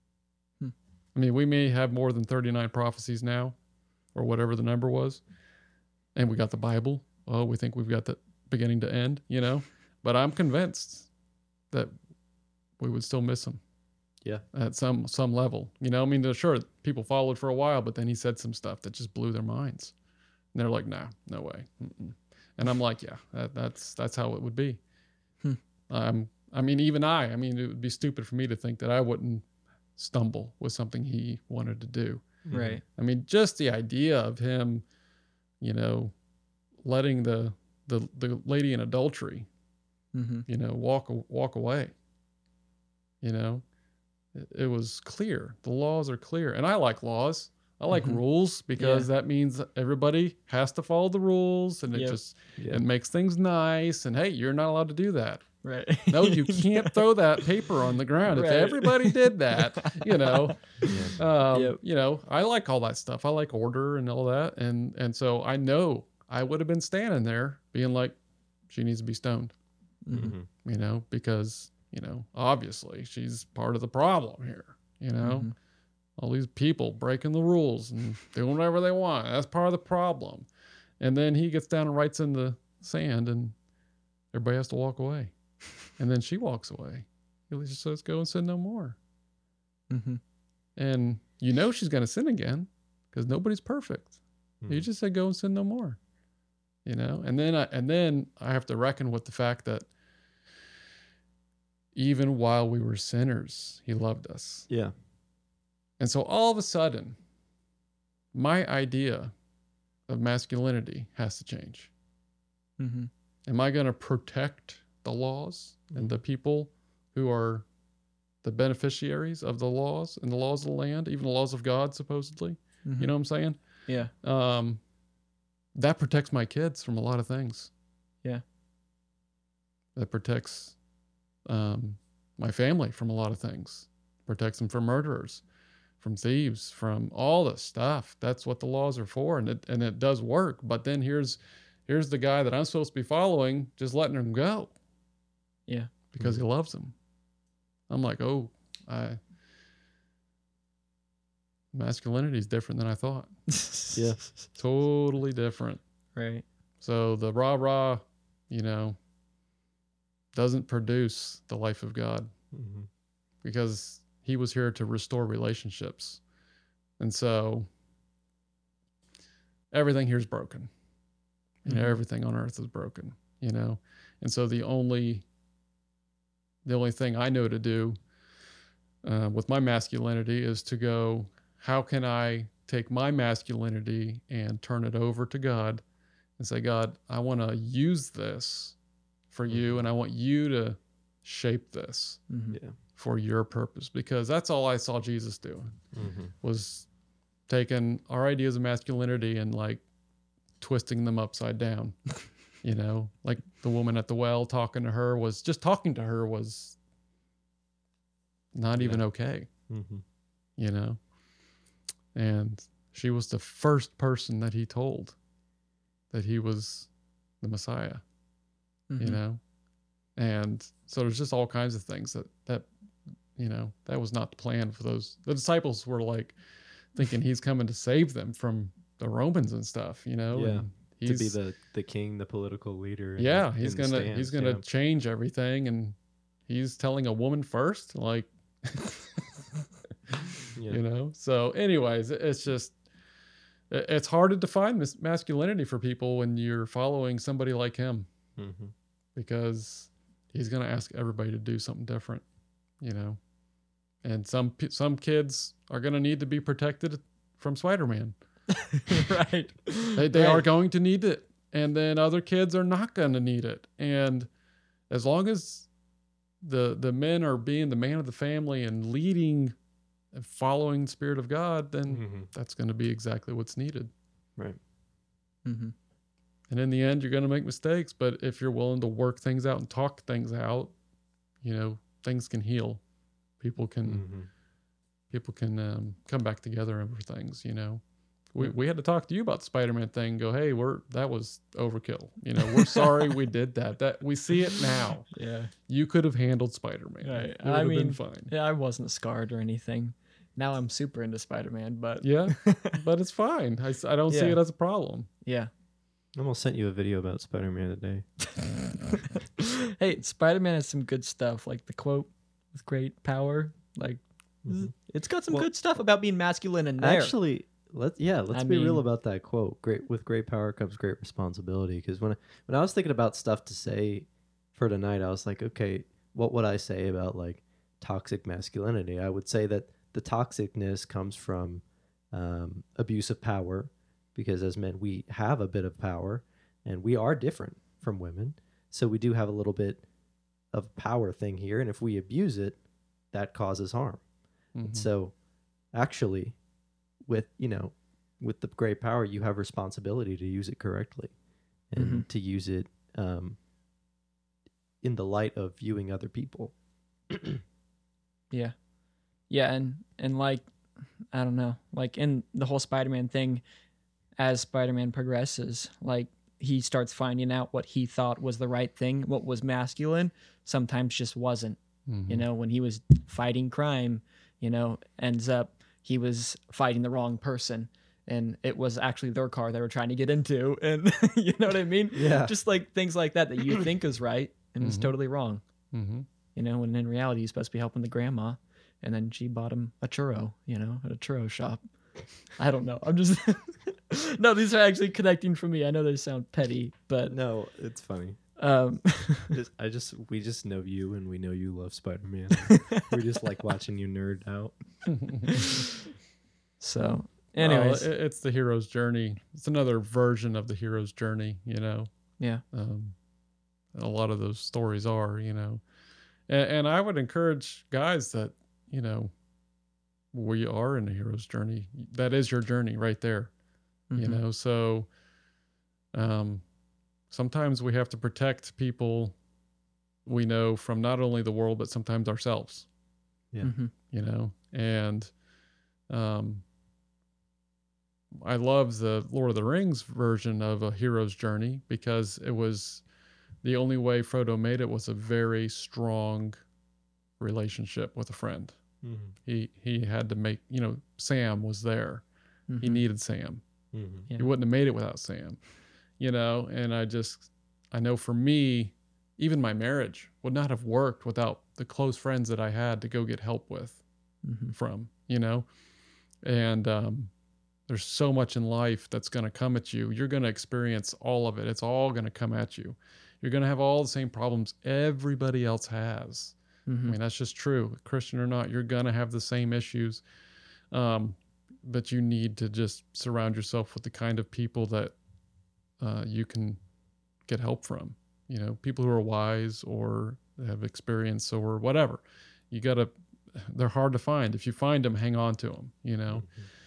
I mean, we may have more than 39 prophecies now, or whatever the number was. And we got the Bible. Oh, we think we've got the beginning to end, But I'm convinced that we would still miss him. Yeah. At some level. I mean, sure, people followed for a while, but then he said some stuff that just blew their minds. And they're like, nah, no way. Mm-mm. And I'm like, yeah, that's how it would be. I mean, it would be stupid for me to think that I wouldn't stumble with something he wanted to do. Right. I mean, just the idea of him, letting the lady in adultery, Mm-hmm. walk away. It was clear. The laws are clear. And I like laws. I like Mhm. rules because that means everybody has to follow the rules, and it Yep. just Yeah. it makes things nice. And hey, you're not allowed to do that. Right. No, you can't throw that paper on the ground. If Right. everybody did that, Yeah. I like all that stuff. I like order and all that. And so I know I would have been standing there being like, she needs to be stoned, Mhm. because, obviously she's part of the problem here, Mhm. all these people breaking the rules and doing whatever they want. That's part of the problem. And then he gets down and writes in the sand, and everybody has to walk away. And then she walks away. He just says, go and sin no more. Mhm. And she's going to sin again because nobody's perfect. He just said, go and sin no more. you know. And then I have to reckon with the fact that even while we were sinners, he loved us. Yeah. And so all of a sudden, my idea of masculinity has to change. Mm-hmm. Am I going to protect the laws and the people who are the beneficiaries of the laws and the laws of the land, even the laws of God, supposedly? Mm-hmm. You know what I'm saying? Yeah. That protects my kids from a lot of things. Yeah. That protects my family from a lot of things. Protects them from murderers, from thieves, from all this stuff. That's what the laws are for, and it does work. But then here's the guy that I'm supposed to be following, just letting him go. Yeah. Because he loves him. I'm like, masculinity is different than I thought. Yeah. Totally different. Right. So the rah-rah, doesn't produce the life of God, because he was here to restore relationships. And so everything here is broken. Everything on earth is broken, And so the only thing I know to do with my masculinity is to go, how can I take my masculinity and turn it over to God and say, God, I want to use this for you, and I want you to shape this for your purpose, because that's all I saw Jesus doing, was taking our ideas of masculinity and like twisting them upside down. Like the woman at the well, talking to her was not even okay. And she was the first person that he told that he was the Messiah. And so there's just all kinds of things that was not the plan for those. The disciples were like thinking he's coming to save them from the Romans and stuff, and to be the king, the political leader. He's gonna change everything, and he's telling a woman first, like, So, anyways, it's hard to define masculinity for people when you're following somebody like him, because he's gonna ask everybody to do something different, And some kids are gonna need to be protected from Spider-Man. Right. They are going to need it. And then other kids are not going to need it. And as long as the men are being the man of the family and leading and following the Spirit of God, then that's going to be exactly what's needed. Right. And in the end, you're going to make mistakes. But if you're willing to work things out and talk things out, things can heal. People can come back together over things, We had to talk to you about the Spider-Man thing. Go, hey, that was overkill. We're sorry we did that. That we see it now. Yeah, you could have handled Spider-Man. Right. It would have been fine. Yeah, I wasn't scarred or anything. Now I'm super into Spider-Man, but yeah, but it's fine. I don't see it as a problem. Yeah. I almost sent you a video about Spider-Man today. Hey, Spider-Man has some good stuff, like the quote with great power. Like, it's got some good stuff about being masculine in there. Actually. Let's be real about that quote. With great power comes great responsibility. Because when I was thinking about stuff to say for tonight, I was like, okay, what would I say about like toxic masculinity? I would say that the toxicness comes from abuse of power, because as men we have a bit of power, and we are different from women, so we do have a little bit of power thing here, and if we abuse it, that causes harm. So, actually, with the great power, you have responsibility to use it correctly, and to use it in the light of viewing other people. Yeah, and like, I don't know, like in the whole Spider-Man thing, as Spider-Man progresses, like he starts finding out what he thought was the right thing, what was masculine, sometimes just wasn't. When he was fighting crime, ends up he was fighting the wrong person, and it was actually their car they were trying to get into. And you know what I mean? Yeah. Just like things like that you think is right and it's totally wrong. When in reality, he's supposed to be helping the grandma, and then she bought him a churro, at a churro shop. I don't know. I'm just no. These are actually connecting for me. I know they sound petty, but No, it's funny. um, We just know you, and we know you love Spider-Man. We just like watching you nerd out. so anyways, Well, it's the hero's journey. It's another version of the hero's journey, you know. yeah, A lot of those stories are, you know. And I would encourage guys that, you know, we are in a hero's journey. That is your journey right there, you Mhm. know. So sometimes we have to protect people we know from not only the world, but sometimes ourselves, Yeah. Mhm. you know. And I love the Lord of the Rings version of a hero's journey because it was the only way Frodo made it was a very strong relationship with a friend. Mm-hmm. He had to make, you know, Sam was there. He Mhm. needed Sam. Mm-hmm. Yeah. He wouldn't have made it without Sam, you know. And I know for me, even my marriage would not have worked without the close friends that I had to go get help with Mhm. from, you know. And there's so much in life that's going to come at you. You're going to experience all of it. It's all going to come at you. You're going to have all the same problems everybody else has. I Mhm. mean, that's just true. Christian or not, you're going to have the same issues. But you need to just surround yourself with the kind of people that you can get help from. You know, people who are wise or have experience or whatever. You got to, they're hard to find. If you find them, hang on to them, you know.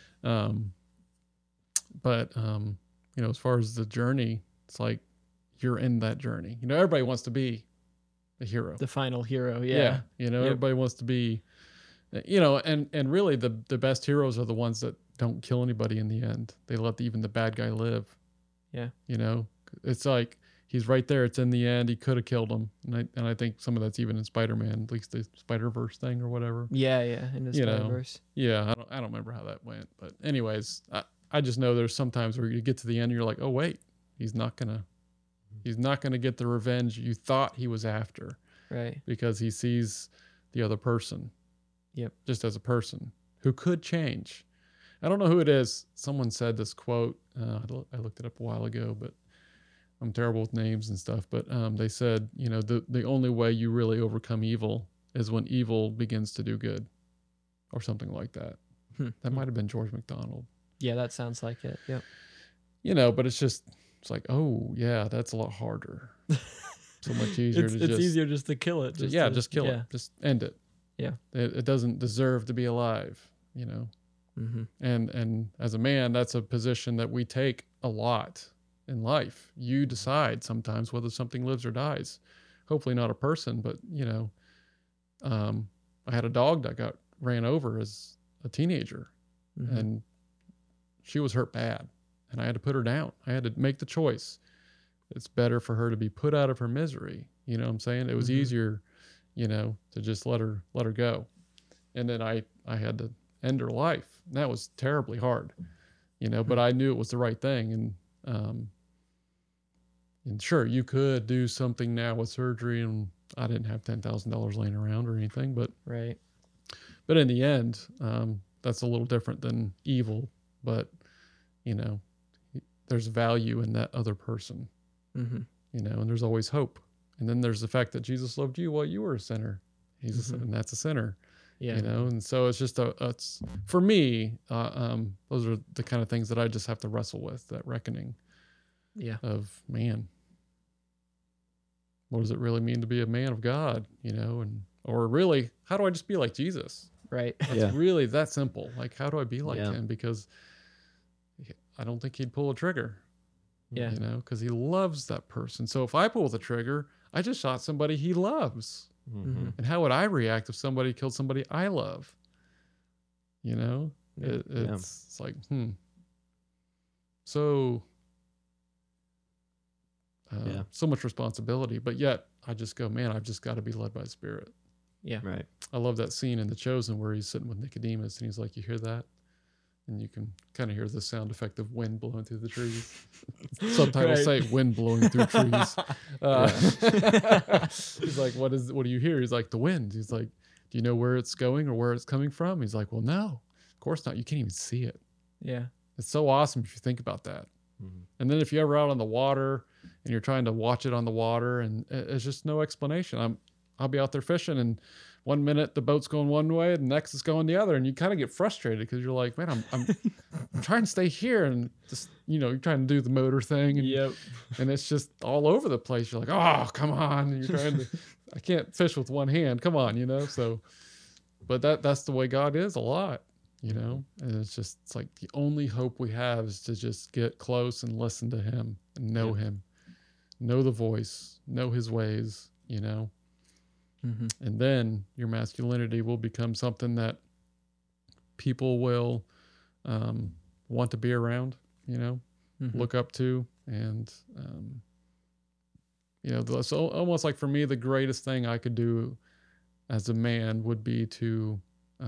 But you know, as far as the journey, it's like you're in that journey. You know, everybody wants to be a hero. The final hero. Yeah. You know, Yep. everybody wants to be, you know, and really the best heroes are the ones that don't kill anybody in the end. They let even the bad guy live. Yeah. You know, it's like he's right there. It's in the end. He could have killed him, and I think some of that's even in Spider-Man, at least the Spider-Verse thing or whatever. Yeah. Yeah. In the You know. Spider-Verse. Yeah, I don't remember how that went, but anyways, I just know there's sometimes where you get to the end, and you're like, oh wait, he's not gonna get the revenge you thought he was after, Right. because he sees the other person, Yep. just as a person who could change. I don't know who it is. Someone said this quote. I looked it up a while ago, but I'm terrible with names and stuff. But they said, you know, the only way you really overcome evil is when evil begins to do good, or something like that. That might have been George MacDonald. Yeah, that sounds like it. Yep. You know, but it's like, oh yeah, that's a lot harder. So much easier It's to just easier just to kill it. just kill it. Just end it. Yeah. It doesn't deserve to be alive, you know. Mm-hmm. And as a man, that's a position that we take a lot in life. You decide sometimes whether something lives or dies. Hopefully not a person, but you know, I had a dog that got ran over as a teenager, Mm-hmm. and she was hurt bad, and I had to put her down. I had to make the choice. It's better for her to be put out of her misery. You know what I'm saying? It was Mhm. easier, you know, to just let her go. And then I had to end her life. And that was terribly hard, you know, but I knew it was the right thing. And sure, you could do something now with surgery, and I didn't have $10,000 laying around or anything, but Right. in the end, that's a little different than evil. But you know, there's value in that other person, Mm-hmm. you know, and there's always hope. And then there's the fact that Jesus loved you while you were a sinner. And that's a sinner, Yeah. you know. And so it's just it's for me. Those are the kind of things that I just have to wrestle with. That reckoning Yeah. of, man, what does it really mean to be a man of God, you know? And or really, how do I just be like Jesus? Right. It's really that simple. Like, how do I be like Yeah. him? Because I don't think he'd pull a trigger. Yeah. You know, because he loves that person. So if I pull the trigger, I just shot somebody he loves. Mm-hmm. And how would I react if somebody killed somebody I love? You know, Yeah. it's like, So, so much responsibility, but yet I just go, man, I've just got to be led by the Spirit. Yeah. Right. I love that scene in The Chosen where he's sitting with Nicodemus and he's like, you hear that? And you can kind of hear the sound effect of wind blowing through the trees. Subtitles say wind blowing through trees. He's like, what do you hear? He's like, the wind. He's like, do you know where it's going or where it's coming from? He's like, well, no, of course not. You can't even see it. Yeah. It's so awesome if you think about that. Mhm. And then if you're ever out on the water and you're trying to watch it on the water, and it's just no explanation. I'll be out there fishing, and 1 minute the boat's going one way, and the next it's going the other, and you kind of get frustrated because you're like, man, I'm trying to stay here, and just you're trying to do the motor thing, and and it's just all over the place. You're like, oh, come on, and you're trying to. I can't fish with one hand. Come on, So, but that's the way God is a lot. And it's like the only hope we have is to just get close and listen to him and know him, know the voice, know his ways, Mm-hmm. and then your masculinity will become something that people will want to be around, Mm-hmm. look up to. And, so almost like for me, the greatest thing I could do as a man would be to,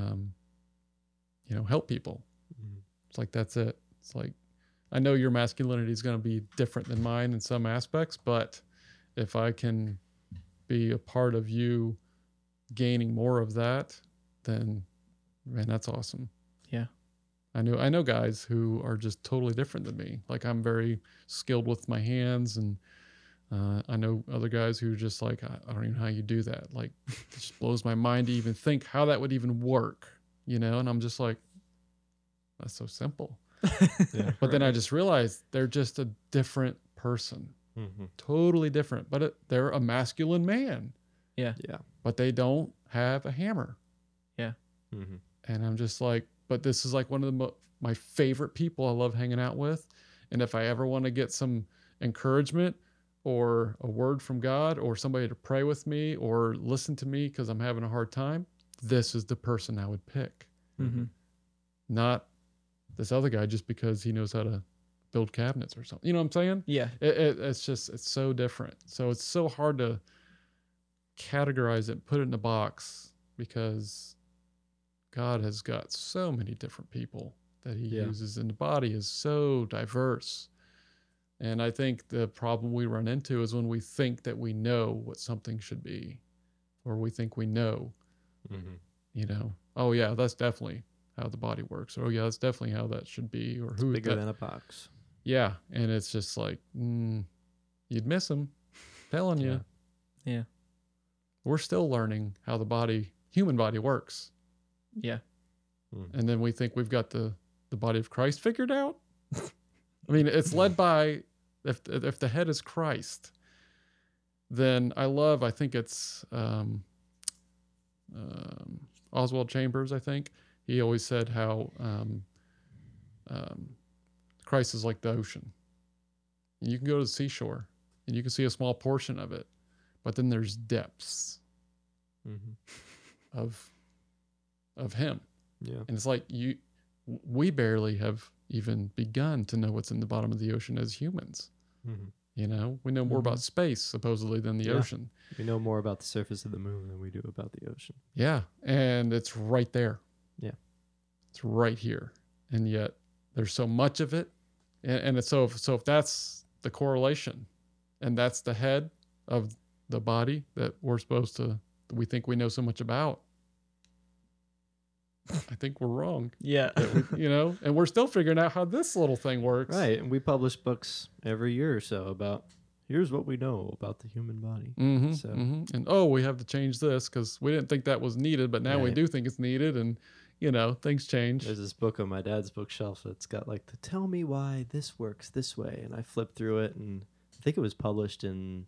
help people. Mhm. It's like, that's it. It's like, I know your masculinity is going to be different than mine in some aspects, but if I can be a part of you gaining more of that, then man, that's awesome. Yeah. I know guys who are just totally different than me. Like, I'm very skilled with my hands, and I know other guys who are just like, I don't even know how you do that. Like, it just blows my mind to even think how that would even work, and I'm just like, that's so simple. Yeah. But then I just realized they're just a different person, Mhm. totally different. But they're a masculine man, Yeah. but they don't have a hammer. Mhm. And I'm just like, but this is like one of my favorite people I love hanging out with. And if I ever want to get some encouragement or a word from God or somebody to pray with me or listen to me because I'm having a hard time, this is the person I would pick. Mm-hmm. Not this other guy just because he knows how to build cabinets or something. You know what I'm saying? Yeah. It's so different. So it's so hard to categorize it, put it in a box, because God has got so many different people that he uses, and the body is so diverse. And I think the problem we run into is when we think that we know what something should be, or we think we know, Mhm. Oh yeah, that's definitely how the body works. Or, oh yeah, that's definitely how that should be. Or who Bigger that, than a box. yeah. And it's just like, you'd miss them. Telling you. Yeah. We're still learning how the human body works. Yeah. And then we think we've got the body of Christ figured out. I mean, it's led by, if the head is Christ, then I think it's Oswald Chambers, I think. He always said how Christ is like the ocean. And you can go to the seashore and you can see a small portion of it, but then there's depths Mm-hmm. of him. Yeah. And it's like we barely have even begun to know what's in the bottom of the ocean as humans. Mm-hmm. We know more about space supposedly than the ocean. We know more about the surface of the moon than we do about the ocean. Yeah, and it's right there. Yeah, it's right here, and yet there's so much of it, and it's so if that's the correlation, and that's the head of the body that we think we know so much about. I think we're wrong. Yeah. And we're still figuring out how this little thing works. Right, and we publish books every year or so about here's what we know about the human body. Mm-hmm, So, and we have to change this because we didn't think that was needed, but now we Right. do think it's needed, and things change. there's this book on my dad's bookshelf that's got like the tell me why this works this way, and I flipped through it, and I think it was published in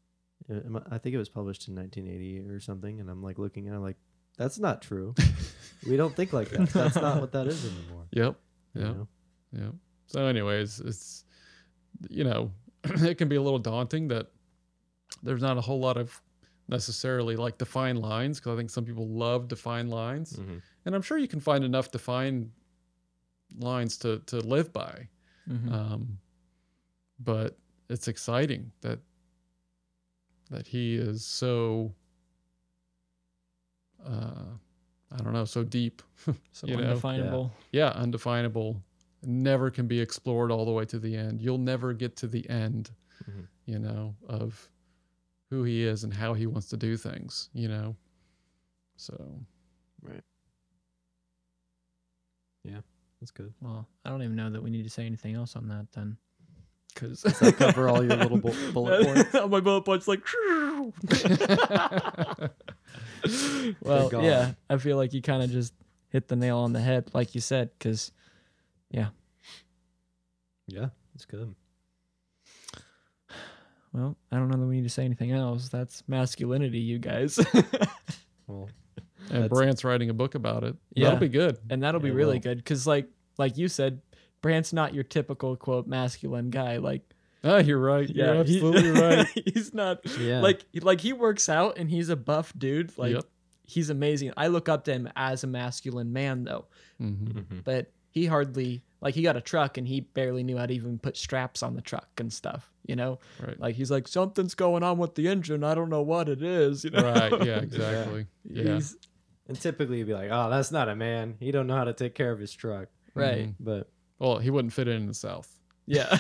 1980 or something, and I'm like looking at it like that's not true. We don't think like that. That's not what that is anymore. Yep. you Yep. know? Yeah. So, anyways, it's it can be a little daunting that there's not a whole lot of necessarily like defined lines, because I think some people love defined lines, Mhm. and I'm sure you can find enough defined lines to live by. Mm-hmm. But it's exciting that he is so I don't know, so deep. So you know? undefinable. Yeah, undefinable. Never can be explored all the way to the end. You'll never get to the end, Mhm. Of who he is and how he wants to do things, So, Right. Yeah. That's good. Well, I don't even know that we need to say anything else on that then. Because Does that cover all your little bullet points? My bullet points like. Well, gone. yeah, I feel like you kind of just hit the nail on the head, like you said. Because, Yeah, that's good. well, I don't know that we need to say anything else. That's masculinity, you guys. Well, And That's- Brant's writing a book about it. Yeah. That'll be good. And that'll be Yeah, really well. good. Because, like you said, Brant's not your typical quote masculine guy. Like, Ah, you're right. You're he- absolutely right. He's not yeah. like he works out and he's a buff dude. Like, Yep. he's amazing. I look up to him as a masculine man, though. hmm Mhm. But he hardly he got a truck and he barely knew how to even put straps on the truck and stuff. You know, Right. like he's like, something's going on with the engine. I don't know what it is. You know, Right. Yeah, exactly. Yeah. He's, And typically you'd be like, oh, that's not a man. He don't know how to take care of his truck. right. Mhm. But Well, he wouldn't fit in the South. Yeah.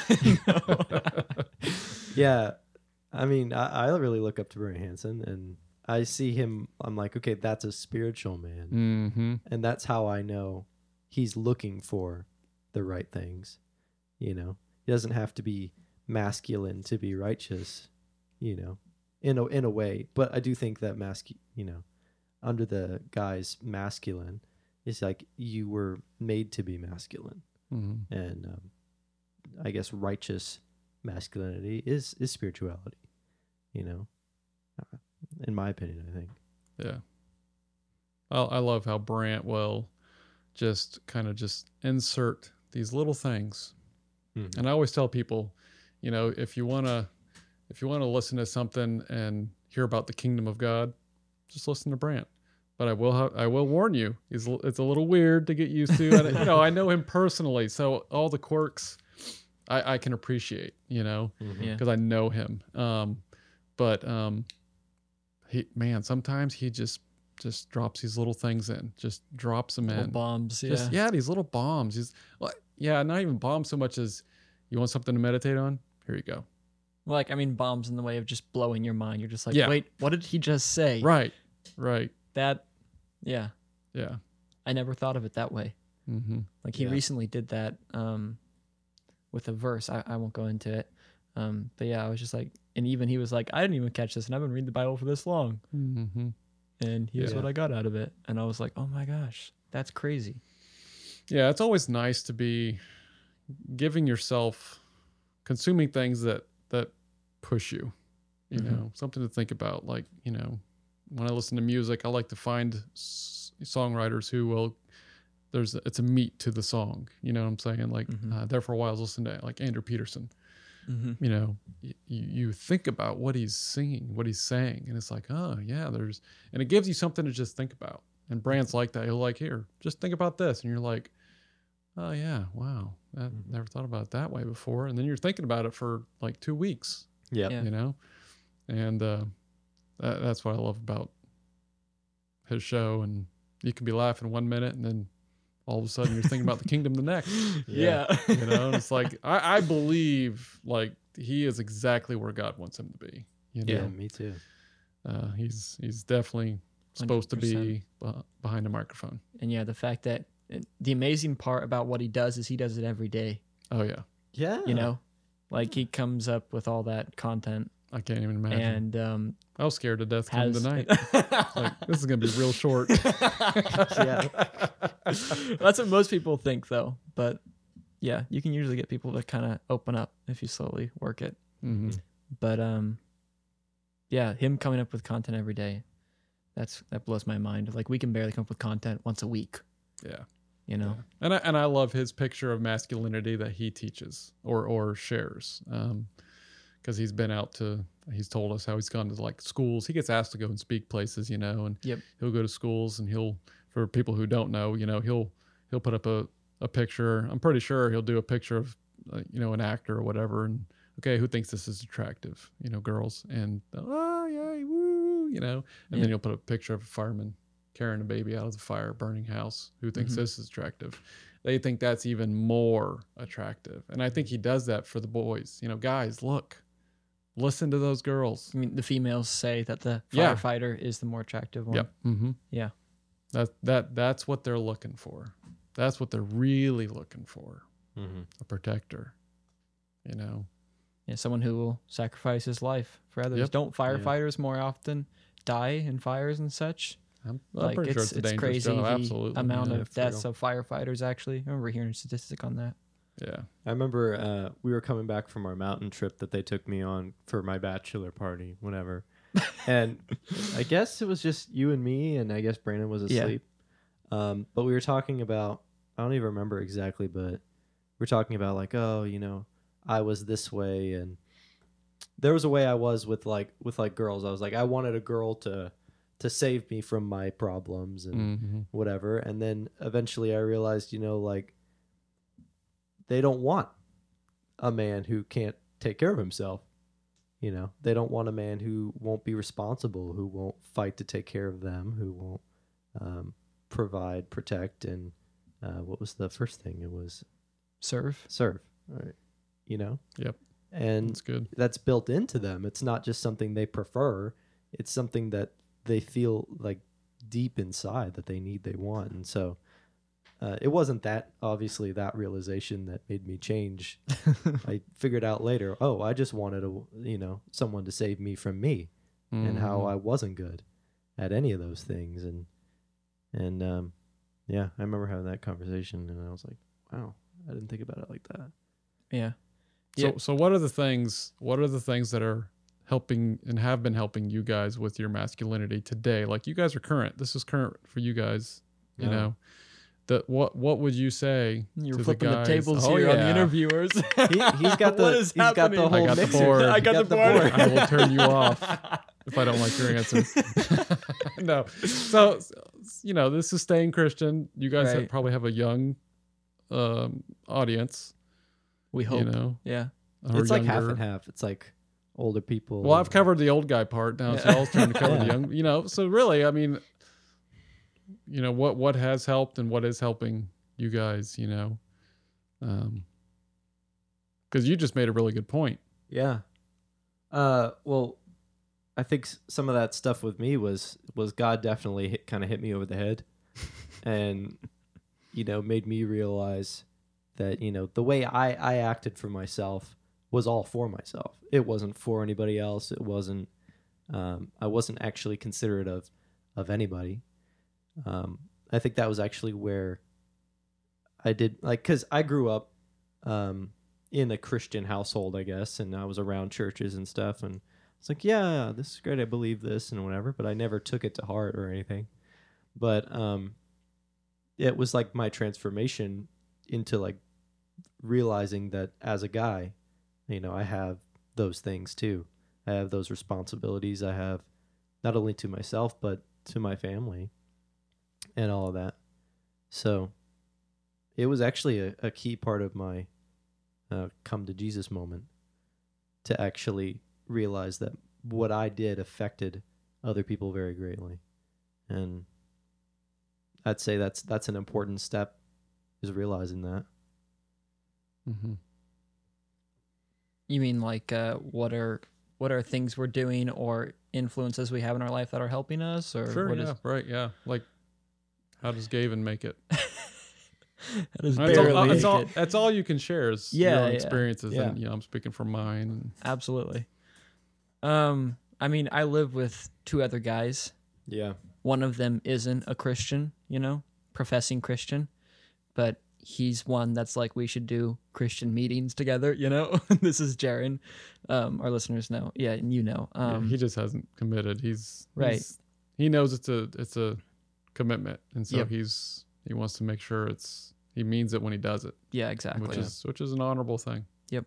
yeah, I mean, I really look up to Brant Hansen, and I see him. I'm like, okay, that's a spiritual man, Mm-hmm. and that's how I know he's looking for the right things. You know, he doesn't have to be masculine to be righteous. You know, in a way, but I do think that under the guy's masculine, it's like you were made to be masculine. Mm-hmm. And I guess righteous masculinity is spirituality, you know, in my opinion. I think. Yeah. I love how Brant will just kind of just insert these little things. Mhm. And I always tell people, you know, if you want to listen to something and hear about the kingdom of God, just listen to Brant. But I will warn you, it's a little weird to get used to. And, you know, I know him personally, so all the quirks I can appreciate, you know, Yeah. because I know him. But sometimes he just drops these little things in, just drops them Little in. bombs. Yeah. Just, these little bombs. He's not even bombs so much as you want something to meditate on. Here you go. Well, like, I mean, bombs in the way of just blowing your mind. You're just like, Yeah. wait, what did he just say? Right. That, yeah. Yeah. I never thought of it that way. Mm-hmm. Like he Yeah. recently did that with a verse. I won't go into it. But yeah, I was just like, and even he was like, I didn't even catch this, and I've been reading the Bible for this long. Mm-hmm. And here's Yeah. what I got out of it. And I was like, oh my gosh, that's crazy. Yeah, it's always nice to be giving yourself, consuming things that push you. You Mhm. know, something to think about. Like, you know, when I listen to music, I like to find songwriters who will. It's a meat to the song. You know what I'm saying? Like, Mhm. there for a while, I was listening to like Andrew Peterson. Mm-hmm. You know, you think about what he's singing, what he's saying, and it's like, oh yeah, and it gives you something to just think about. And Brant's like that. He'll like, here, just think about this, and you're like, oh yeah, wow, I've never thought about it that way before. And then you're thinking about it for like 2 weeks. Yeah. Yeah. You know, and that's what I love about his show. And you can be laughing 1 minute, and then all of a sudden you're thinking about the kingdom the next. Yeah. You know, and it's like I believe like he is exactly where God wants him to be. You know, Yeah, me too. he's definitely supposed to be behind a microphone. And yeah, the fact that the amazing part about what he does is he does it every day. Oh yeah, Yeah. You know, like he comes up with all that content I can't even imagine. and I was scared to death coming has tonight. Like this is gonna be real short. Yeah. That's what most people think, though. But yeah, you can usually get people to kind of open up if you slowly work it. hmm But yeah, him coming up with content every day, that blows my mind. Like we can barely come up with content once a week. Yeah. You know. Yeah. And I love his picture of masculinity that he teaches or shares. Because he's told us how he's gone to like schools. He gets asked to go and speak places, you know, and Yep. he'll go to schools and for people who don't know, you know, he'll put up a picture. I'm pretty sure he'll do a picture of, you know, an actor or whatever. And okay, who thinks this is attractive? You know, girls. And oh yeah, woo, you know. And Yeah. then he'll put a picture of a fireman carrying a baby out of the fire, burning house. Who thinks Mhm. this is attractive? They think that's even more attractive. And I think he does that for the boys. You know, guys, look, listen to those girls. I mean, the females say that the Yeah. firefighter is the more attractive one. Yep. Mm-hmm. Yeah. That's what they're looking for. That's what they're really looking for, Mm-hmm. a protector, you know? Yeah, someone who will sacrifice his life for others. Yep. Don't firefighters more often die in fires and such? I'm Like pretty sure it's a dangerous crazy job. the Absolutely. amount yeah. of it's deaths real. of firefighters. Actually, I remember hearing a statistic on that. Yeah. I remember we were coming back from our mountain trip that they took me on for my bachelor party, whatever. And I guess it was just you and me, and I guess Brandon was Yeah. asleep. But we were talking about, I don't even remember exactly, but we're talking about like, oh, you know, I was this way, and there was a way I was with girls. I was like, I wanted a girl to save me from my problems and Mm-hmm. whatever. And then eventually I realized, you know, like they don't want a man who can't take care of himself. You know, they don't want a man who won't be responsible, who won't fight to take care of them, who won't provide, protect, and what was the first thing? It was Serve. serve. Right. You know? Yep. And That's good. that's built into them. It's not just something they prefer. It's something that they feel like deep inside that they need, they want. And so it wasn't that, obviously, that realization that made me change. I figured out later, oh, I just wanted someone to save me from me and how Mhm. I wasn't good at any of those things. And yeah, I remember having that conversation and I was like, wow, I didn't think about it like that. Yeah. So what are the things that are helping and have been helping you guys with your masculinity today? Like, you guys are current. This is current for you guys, you Yeah. know. That what would you say You're to flipping the the guys? tables Oh, here on the yeah. interviewers. He's got the What is he's got happening? the whole I got the mixer. board. I He's got the board. I will turn you off if I don't like your answer. No. So, you know, this is Staying Christian. You guys Right. probably have a young audience, We hope. you know. Yeah. Or It's like half younger. and half. It's like older people. Well, I've covered the old guy part now, so Yeah. I was trying to cover the Yeah. young, you know. So really, I mean, you know, what has helped and what is helping you guys, you know, because you just made a really good point. Yeah. Well, I think some of that stuff with me was God definitely kind of hit me over the head, and you know, made me realize that, you know, the way I acted for myself was all for myself. It wasn't for anybody else. It wasn't. I wasn't actually considerate of anybody. I think that was actually where I did, like, because I grew up in a Christian household, I guess, and I was around churches and stuff, and it's like, yeah, this is great, I believe this and whatever, but I never took it to heart or anything. But it was like my transformation into like realizing that as a guy, you know, I have those things too. I have those responsibilities. I have not only to myself, but to my family and all of that. So it was actually a key part of my come to Jesus moment to actually realize that what I did affected other people very greatly. And I'd say that's an important step, is realizing that. Mm-hmm. You mean like what are things we're doing or influences we have in our life that are helping us, or Sure, what yeah, is right, yeah. Like, how does Gavin make it? that is That's barely all, make it. that's all you can share is Yeah, your own yeah. experiences, Yeah. and you know, I'm speaking from mine. And Absolutely. I mean, I live with two other guys. Yeah. One of them isn't a Christian, you know, professing Christian, but he's one that's like, we should do Christian meetings together, you know. This is Jaron. Our listeners know. Yeah, and you know. yeah, he just hasn't committed. Right. He knows it's a commitment, and so Yep. he wants to make sure he means it when he does it, Yeah, exactly. which is an honorable thing.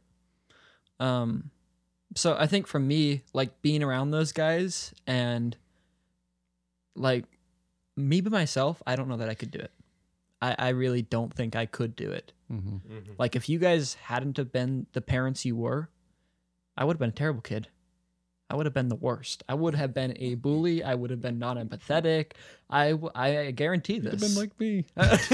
So I think for me, like being around those guys and like me by myself, I don't know that I could do it. I really don't think I could do it. Mm-hmm. Like if you guys hadn't have been the parents you were, I would have been a terrible kid. I would have been the worst. I would have been a bully. I would have been not empathetic. I guarantee You'd have this. been like me.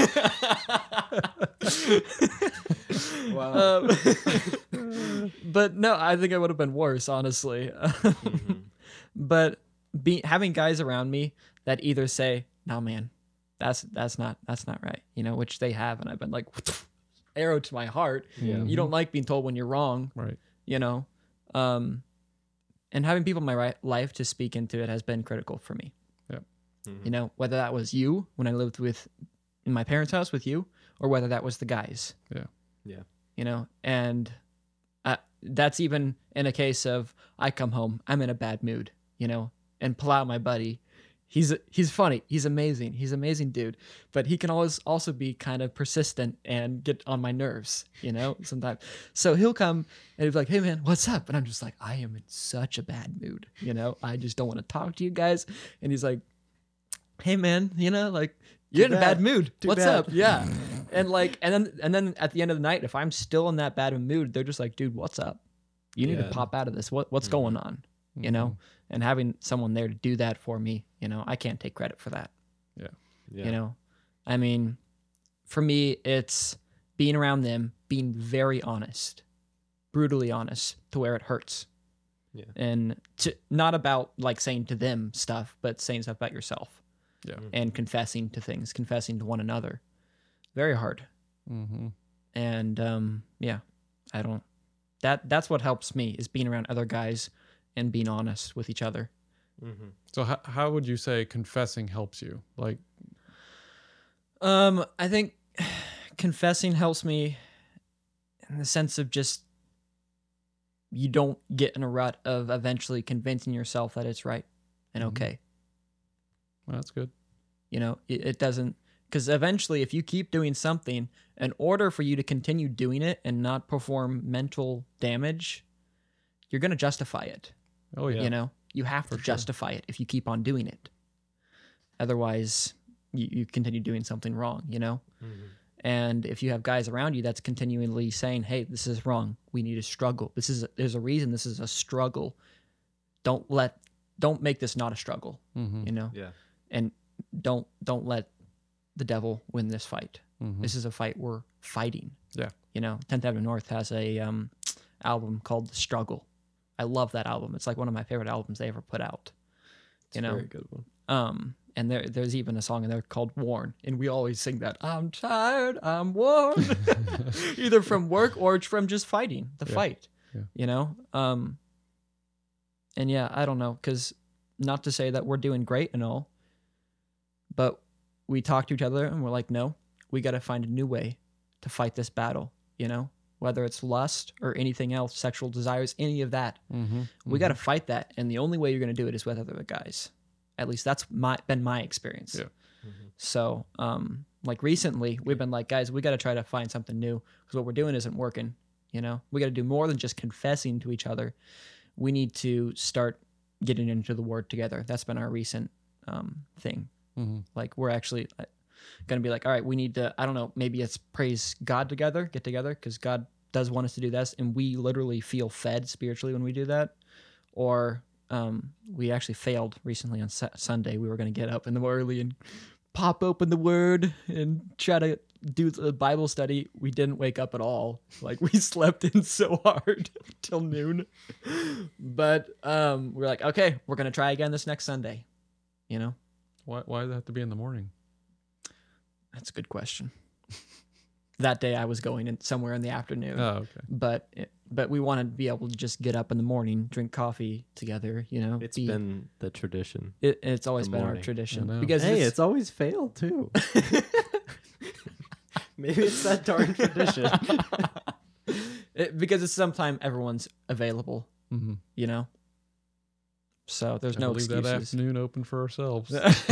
Wow. But no, I think I would have been worse, honestly. But having guys around me that either say, "Nah, man, that's not right, you know, which they have, and I've been like, arrow to my heart. Yeah. You don't like being told when you're wrong, Right. you know. And having people in my life to speak into it has been critical for me. Mhm. You know, whether that was you when I lived in my parents' house with you, or whether that was the guys. Yeah. Yeah. You know, and that's even in a case of I come home, I'm in a bad mood, you know, and Palau, my buddy, he's funny, he's amazing, he's an amazing dude, but he can always also be kind of persistent and get on my nerves, you know, sometimes. So he'll come and he'll be like, "Hey man, what's up?" And I'm just like, I am in such a bad mood, you know, I just don't want to talk to you guys. And he's like, "Hey man, you know, like, you're in a bad mood. What's bad. up?" Yeah. And like, and then at the end of the night, if I'm still in that bad of a mood, they're just like, "Dude, what's up? You need to Yeah. pop out of this. What's going on?" You know, and having someone there to do that for me, you know, I can't take credit for that. Yeah. You know, I mean, for me, it's being around them, being very honest, brutally honest to where it hurts. Yeah. And not about like saying to them stuff, but saying stuff about yourself. Yeah. And confessing to things, confessing to one another. Very hard. Mm-hmm. And yeah, I don't. That's what helps me is being around other guys and being honest with each other. Mm-hmm. So how would you say confessing helps you? Like, I think confessing helps me in the sense of just you don't get in a rut of eventually convincing yourself that it's right and Mhm. okay. well, that's good. You know, it doesn't, because eventually if you keep doing something, in order for you to continue doing it and not perform mental damage, you're going to justify it. Oh yeah. You know, you have to For sure. justify it if you keep on doing it. Otherwise, you continue doing something wrong, you know? Mm-hmm. And if you have guys around you that's continually saying, "Hey, this is wrong. We need to struggle. There's a reason this is a struggle. Don't make this not a struggle, Mm-hmm. you know? Yeah. And don't let the devil win this fight. Mm-hmm. This is a fight we're fighting." Yeah. You know, 10th Avenue North has a album called The Struggle. I love that album. It's like one of my favorite albums they ever put out. It's You know? a very good one. And there's even a song in there called "Worn," and we always sing that. "I'm tired, I'm worn," either from work or from just fighting the Yeah. fight. Yeah. You know. And yeah, I don't know, because not to say that we're doing great and all, but we talk to each other and we're like, no, we got to find a new way to fight this battle. You know, whether it's lust or anything else, sexual desires, any of that. Mm-hmm. We got to fight that, and the only way you're going to do it is with other guys. At least that's been my experience. Yeah. Mm-hmm. So, like recently, we've been like, guys, we got to try to find something new because what we're doing isn't working. You know, we got to do more than just confessing to each other. We need to start getting into the Word together. That's been our recent thing. Mm-hmm. Like, we're actually going to be like, all right, we need to, I don't know, maybe it's praise God together, get together, because God does want us to do this, and we literally feel fed spiritually when we do that. Or we actually failed recently on Sunday. We were going to get up in the early and pop open the Word and try to do the Bible study. We didn't wake up at all. Like, we slept in so hard till noon. But we're like, okay, we're going to try again this next Sunday. You know? Why does it have to be in the morning? That's a good question. That day I was going in somewhere in the afternoon. Oh, okay. But we want to be able to just get up in the morning, drink coffee together, you know. It's been the tradition. It's always the been our morning. tradition. I know. Because Hey, it's always failed too. Maybe it's that darn tradition. because it's sometime everyone's available, Mm-hmm. you know. So there's Gotta no leave that excuses. afternoon open for ourselves.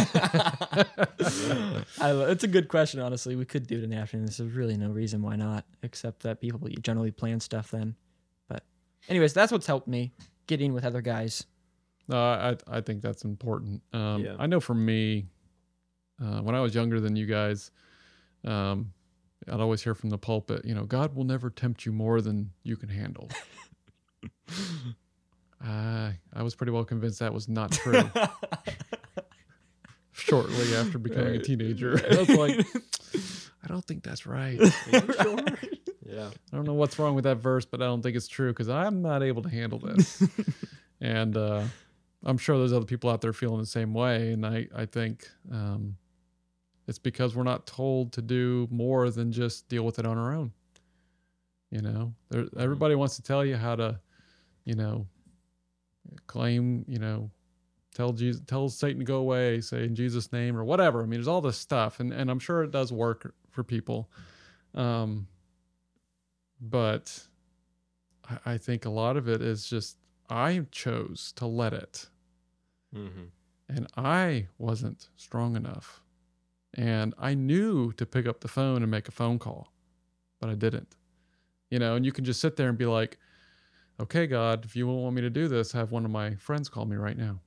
It's a good question, honestly. We could do it in the afternoon. There's really no reason why not, except that people generally plan stuff then. But anyways, that's what's helped me getting with other guys. No, I think that's important. Yeah. I know for me, when I was younger than you guys, I'd always hear from the pulpit, you know, God will never tempt you more than you can handle. I was pretty well convinced that was not true. Shortly after becoming a teenager, I was like, I don't think that's right. Yeah. I don't know what's wrong with that verse, but I don't think it's true because I'm not able to handle this. And I'm sure there's other people out there feeling the same way. And I think It's because we're not told to do more than just deal with it on our own. You know, everybody wants to tell you how to, you know, claim, you know, tell Satan to go away, say in Jesus' name or whatever. I mean, there's all this stuff, and I'm sure it does work for people. But I think a lot of it is just I chose to let it. Mm-hmm. And I wasn't strong enough. And I knew to pick up the phone and make a phone call, but I didn't. You know, and you can just sit there and be like, okay, God, if you won't want me to do this, have one of my friends call me right now.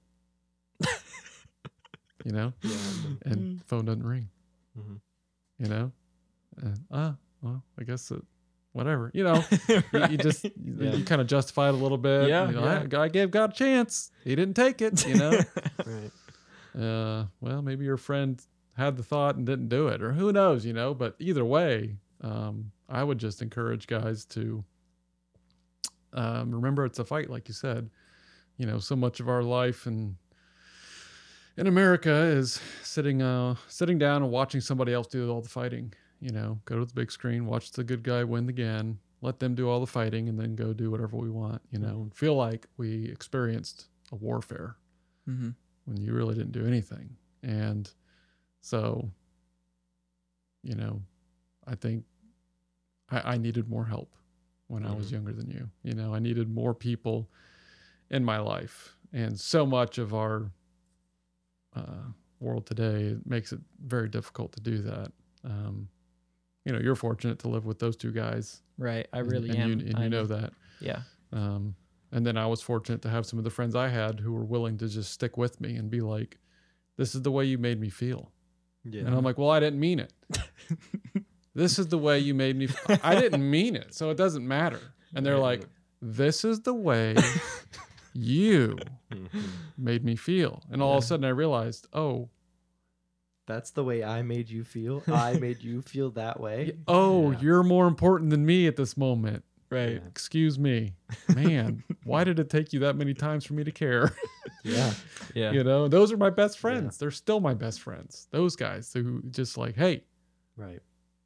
You know? Yeah. And phone doesn't ring. Mm-hmm. You know? And, well, I guess whatever. You know, you just, you kind of justify it a little bit. Yeah, You know, I gave God a chance. He didn't take it, you know? Right. Well, maybe your friend had the thought and didn't do it, or who knows, you know, but either way, I would just encourage guys to remember it's a fight, like you said. You know, so much of our life in America is sitting down and watching somebody else do all the fighting. You know, go to the big screen, watch the good guy win again, let them do all the fighting, and then go do whatever we want, you know, and feel like we experienced a warfare when you really didn't do anything. And so, you know, I think I needed more help when I was younger than you. You know, I needed more people in my life. And so much of our world today makes it very difficult to do that. You know, you're fortunate to live with those two guys. Right. I really and am. You know that. Yeah. And then I was fortunate to have some of the friends I had who were willing to just stick with me and be like, this is the way you made me feel. Yeah. And I'm like, well, I didn't mean it. This is the way you made me feel. I didn't mean it, so it doesn't matter. And they're like, this is the way you made me feel. And all of a sudden I realized, oh, That's the way I made you feel. I made you feel that way. You're more important than me at this moment. Right. Yeah. Excuse me. Man, why did it take you that many times for me to care? Yeah. Yeah. You know, those are my best friends. Yeah. They're still my best friends. Those guys who just like, hey, Right.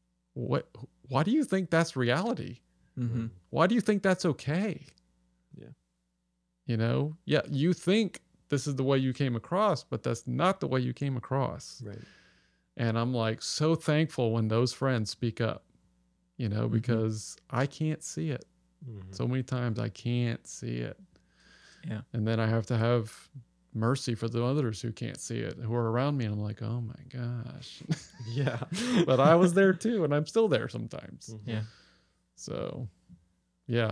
why do you think that's reality? Mm-hmm. Why do you think that's okay? Yeah. You know, yeah, you think this is the way you came across, but that's not the way you came across. Right. And I'm like so thankful when those friends speak up, you know, because I can't see it. Mm-hmm. So many times I can't see it. Yeah. And then I have to have mercy for the others who can't see it, who are around me. And I'm like, oh my gosh. Yeah. But I was there too, and I'm still there sometimes. Mhm. Yeah. So, yeah,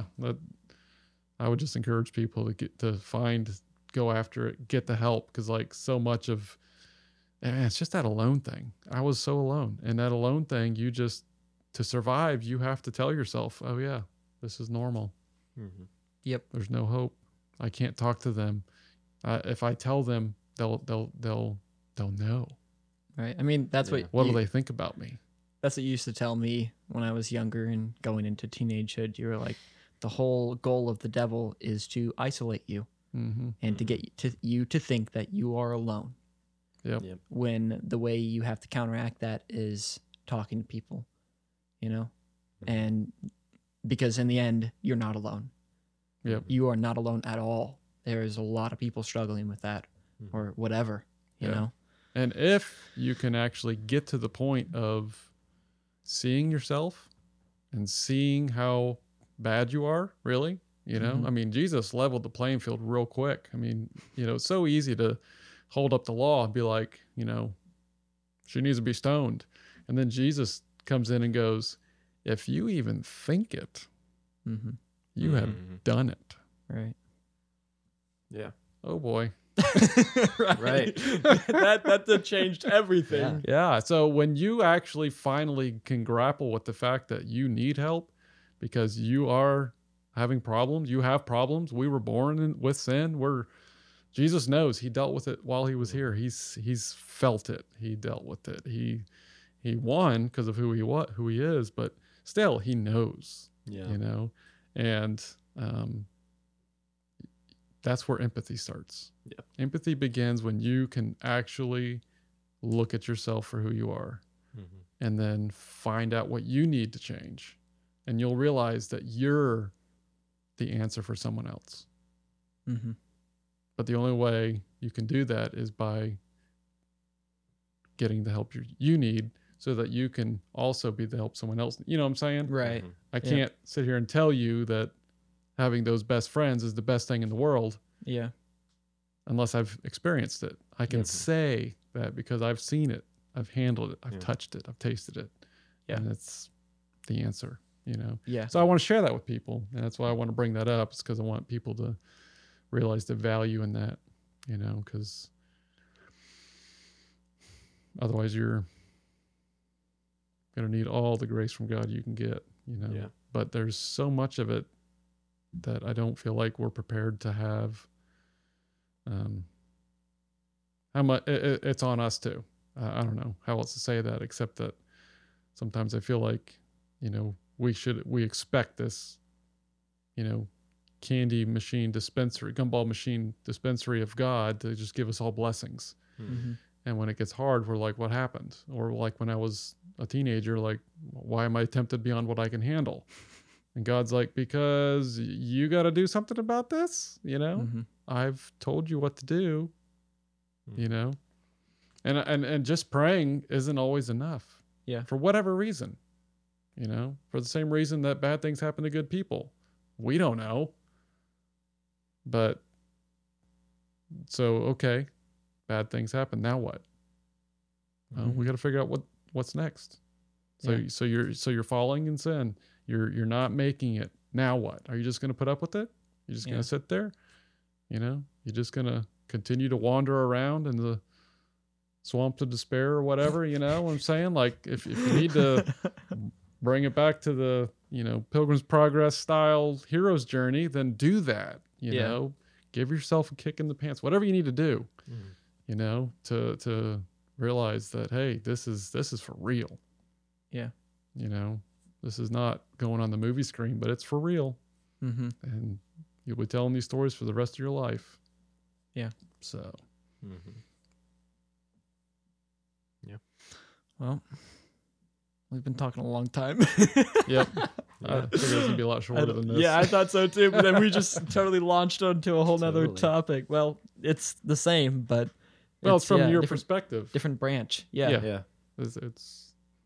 I would just encourage people to go after it, get the help, because like so much of, it's just that alone thing. I was so alone, and that alone thing, to survive, you have to tell yourself, oh yeah, this is normal. Mm-hmm. Yep. There's no hope. I can't talk to them. If I tell them, they'll know. Right. I mean, that's Yeah. What what do they think about me? that's what you used to tell me when I was younger and going into teenagehood. You were like, the whole goal of the devil is to isolate you Mm-hmm. and to get you to think that you are alone. Yep. Yep. When the way you have to counteract that is talking to people, you know, and because in the end, you're not alone. Yep. You are not alone at all. There is a lot of people struggling with that Mhm. or whatever, you Yeah. know? And if you can actually get to the point of seeing yourself and seeing how bad you are, really, you know, Mhm. I mean, Jesus leveled the playing field real quick. I mean, you know, it's so easy to hold up the law and be like, you know, she needs to be stoned. And then Jesus comes in and goes, if you even think it, Mm-hmm. you have Mhm. done it. Right. Yeah. Oh boy. Right. that changed everything. Yeah. So when you actually finally can grapple with the fact that you need help because you are having problems, you have problems. We were born with sin. Jesus knows. He dealt with it while he was here. He's felt it. He dealt with it. He won because of who he is, but still he knows. Yeah. You know, and that's where empathy starts. Yeah. Empathy begins when you can actually look at yourself for who you are, Mhm. and then find out what you need to change. And you'll realize that you're the answer for someone else. Mm-hmm. But the only way you can do that is by getting the help you need so that you can also be the help someone else. You know what I'm saying? Right. Mhm. I Yeah. can't sit here and tell you that having those best friends is the best thing in the world Yeah. unless I've experienced it. I can Mhm. say that because I've seen it, I've handled it, I've Yeah. touched it, I've tasted it. Yeah. And it's the answer, you know? Yeah. So I want to share that with people. And that's why I want to bring that up. It's because I want people to realize the value in that, you know, because otherwise you're going to need all the grace from God you can get, you know. Yeah. But there's so much of it that I don't feel like we're prepared to have. How much it's on us too. I don't know how else to say that except that sometimes I feel like, you know, we expect this, you know, candy machine dispensary, gumball machine dispensary of God to just give us all blessings. Mm-hmm. And when it gets hard, we're like, what happened? Or like when I was a teenager, like, why am I tempted beyond what I can handle? And God's like, because you got to do something about this, you know? Mm-hmm. I've told you what to do, Mhm. you know? And just praying isn't always enough. Yeah. For whatever reason, you know? For the same reason that bad things happen to good people. We don't know. But so, okay, bad things happen. Now what? Well, we got to figure out what's next. So Yeah. so you're falling in sin. You're not making it. Now what? Are you just going to put up with it? You're just going Yeah. to sit there? You know, you're just going to continue to wander around in the swamps of despair or whatever, you know what I'm saying? Like if you need to bring it back to the, you know, Pilgrim's Progress style hero's journey, then do that, you Yeah. know, give yourself a kick in the pants, whatever you need to do, Mhm. you know, to realize that, hey, this is for real. Yeah. You know, this is not going on the movie screen, but it's for real. Mm-hmm. And you'll be telling these stories for the rest of your life. Yeah. So Mhm. Well, we've been talking a long time. yep. Yeah. I figured it was gonna be a lot shorter than this. Yeah, I thought so too. But then we just totally launched onto a whole nother Totally. topic. Well, it's the same, but Well, it's from yeah, your different, perspective. different branch. Yeah. Yeah. Yeah. It's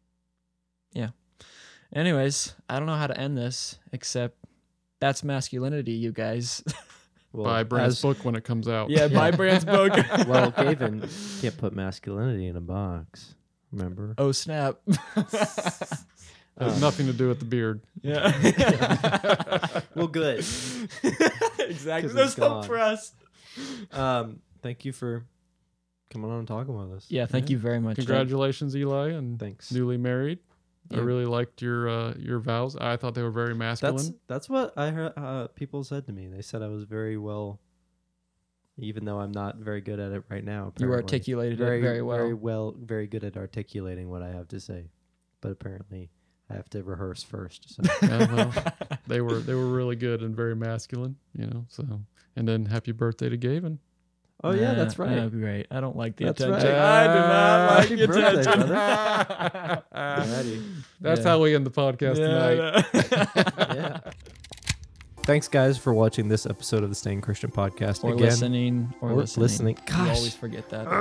Anyways, I don't know how to end this except that's masculinity, you guys. Well, buy Brand's as- book when it comes out. Yeah, buy Brand's book. well, Gavin can't put masculinity in a box. Remember? Oh snap! Has nothing to do with the beard. Yeah. Well, good. Exactly. 'Cause There's it's hope gone. for us. Thank you for coming on and talking with us. Yeah, thank you very much. Congratulations, Eli, and Thanks. newly married. I Yeah. really liked your vows. I thought they were very masculine. That's what I heard. People said to me. They said I was very well, even though I'm not very good at it right now. You Apparently. articulated it very well. very good at articulating what I have to say. But apparently, I have to rehearse first. So Yeah, well, they were really good and very masculine, you know. So, and then happy birthday to Gavin. oh yeah, that's right. Great. I don't like the That's attention. right. I do not like Happy the birthday, attention. Alrighty. That's Yeah. how we end the podcast tonight. Yeah. Thanks, guys, for watching this episode of the Staying Christian podcast. Or Again, listening. Or listening. Gosh. You always forget that.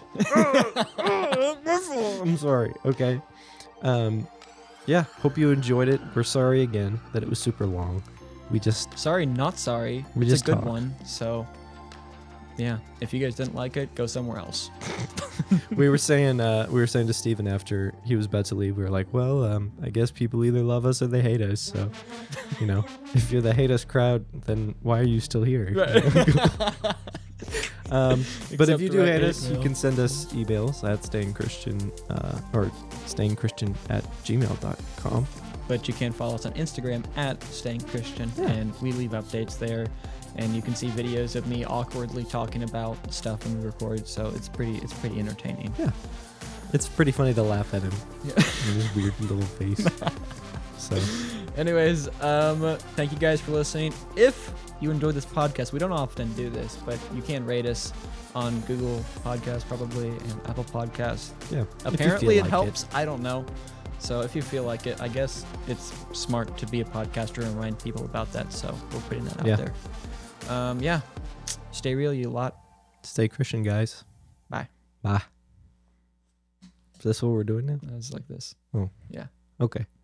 I'm sorry. Okay. Yeah. Hope you enjoyed it. We're sorry again that it was super long. We just Sorry, not sorry. We It's just a good talk. one. So, yeah. If you guys didn't like it, go somewhere else. we were saying to Steven after he was about to leave, we were like, well, I guess people either love us or they hate us. So, you know, if you're the hate us crowd, then why are you still here? But if Except you do direct hate hate us, you mail. can send us emails at stayingchristian or stayingchristian@gmail.com. But you can follow us on Instagram at Staying Christian, Yeah. and we leave updates there. And you can see videos of me awkwardly talking about stuff when we record. So it's pretty entertaining. It's pretty funny to laugh at him Yeah. and his weird little face. So Anyways, thank you guys for listening. If you enjoyed this podcast, we don't often do this, but you can rate us on Google Podcasts probably and Apple Podcasts. yeah, Apparently it like helps. I don't know. So if you feel like it, I guess it's smart to be a podcaster and remind people about that. So we're putting that out Yeah. there. Yeah. Stay real, you lot. Stay Christian, guys. Bye. Bye. Is this what we're doing now? It's like this. Okay.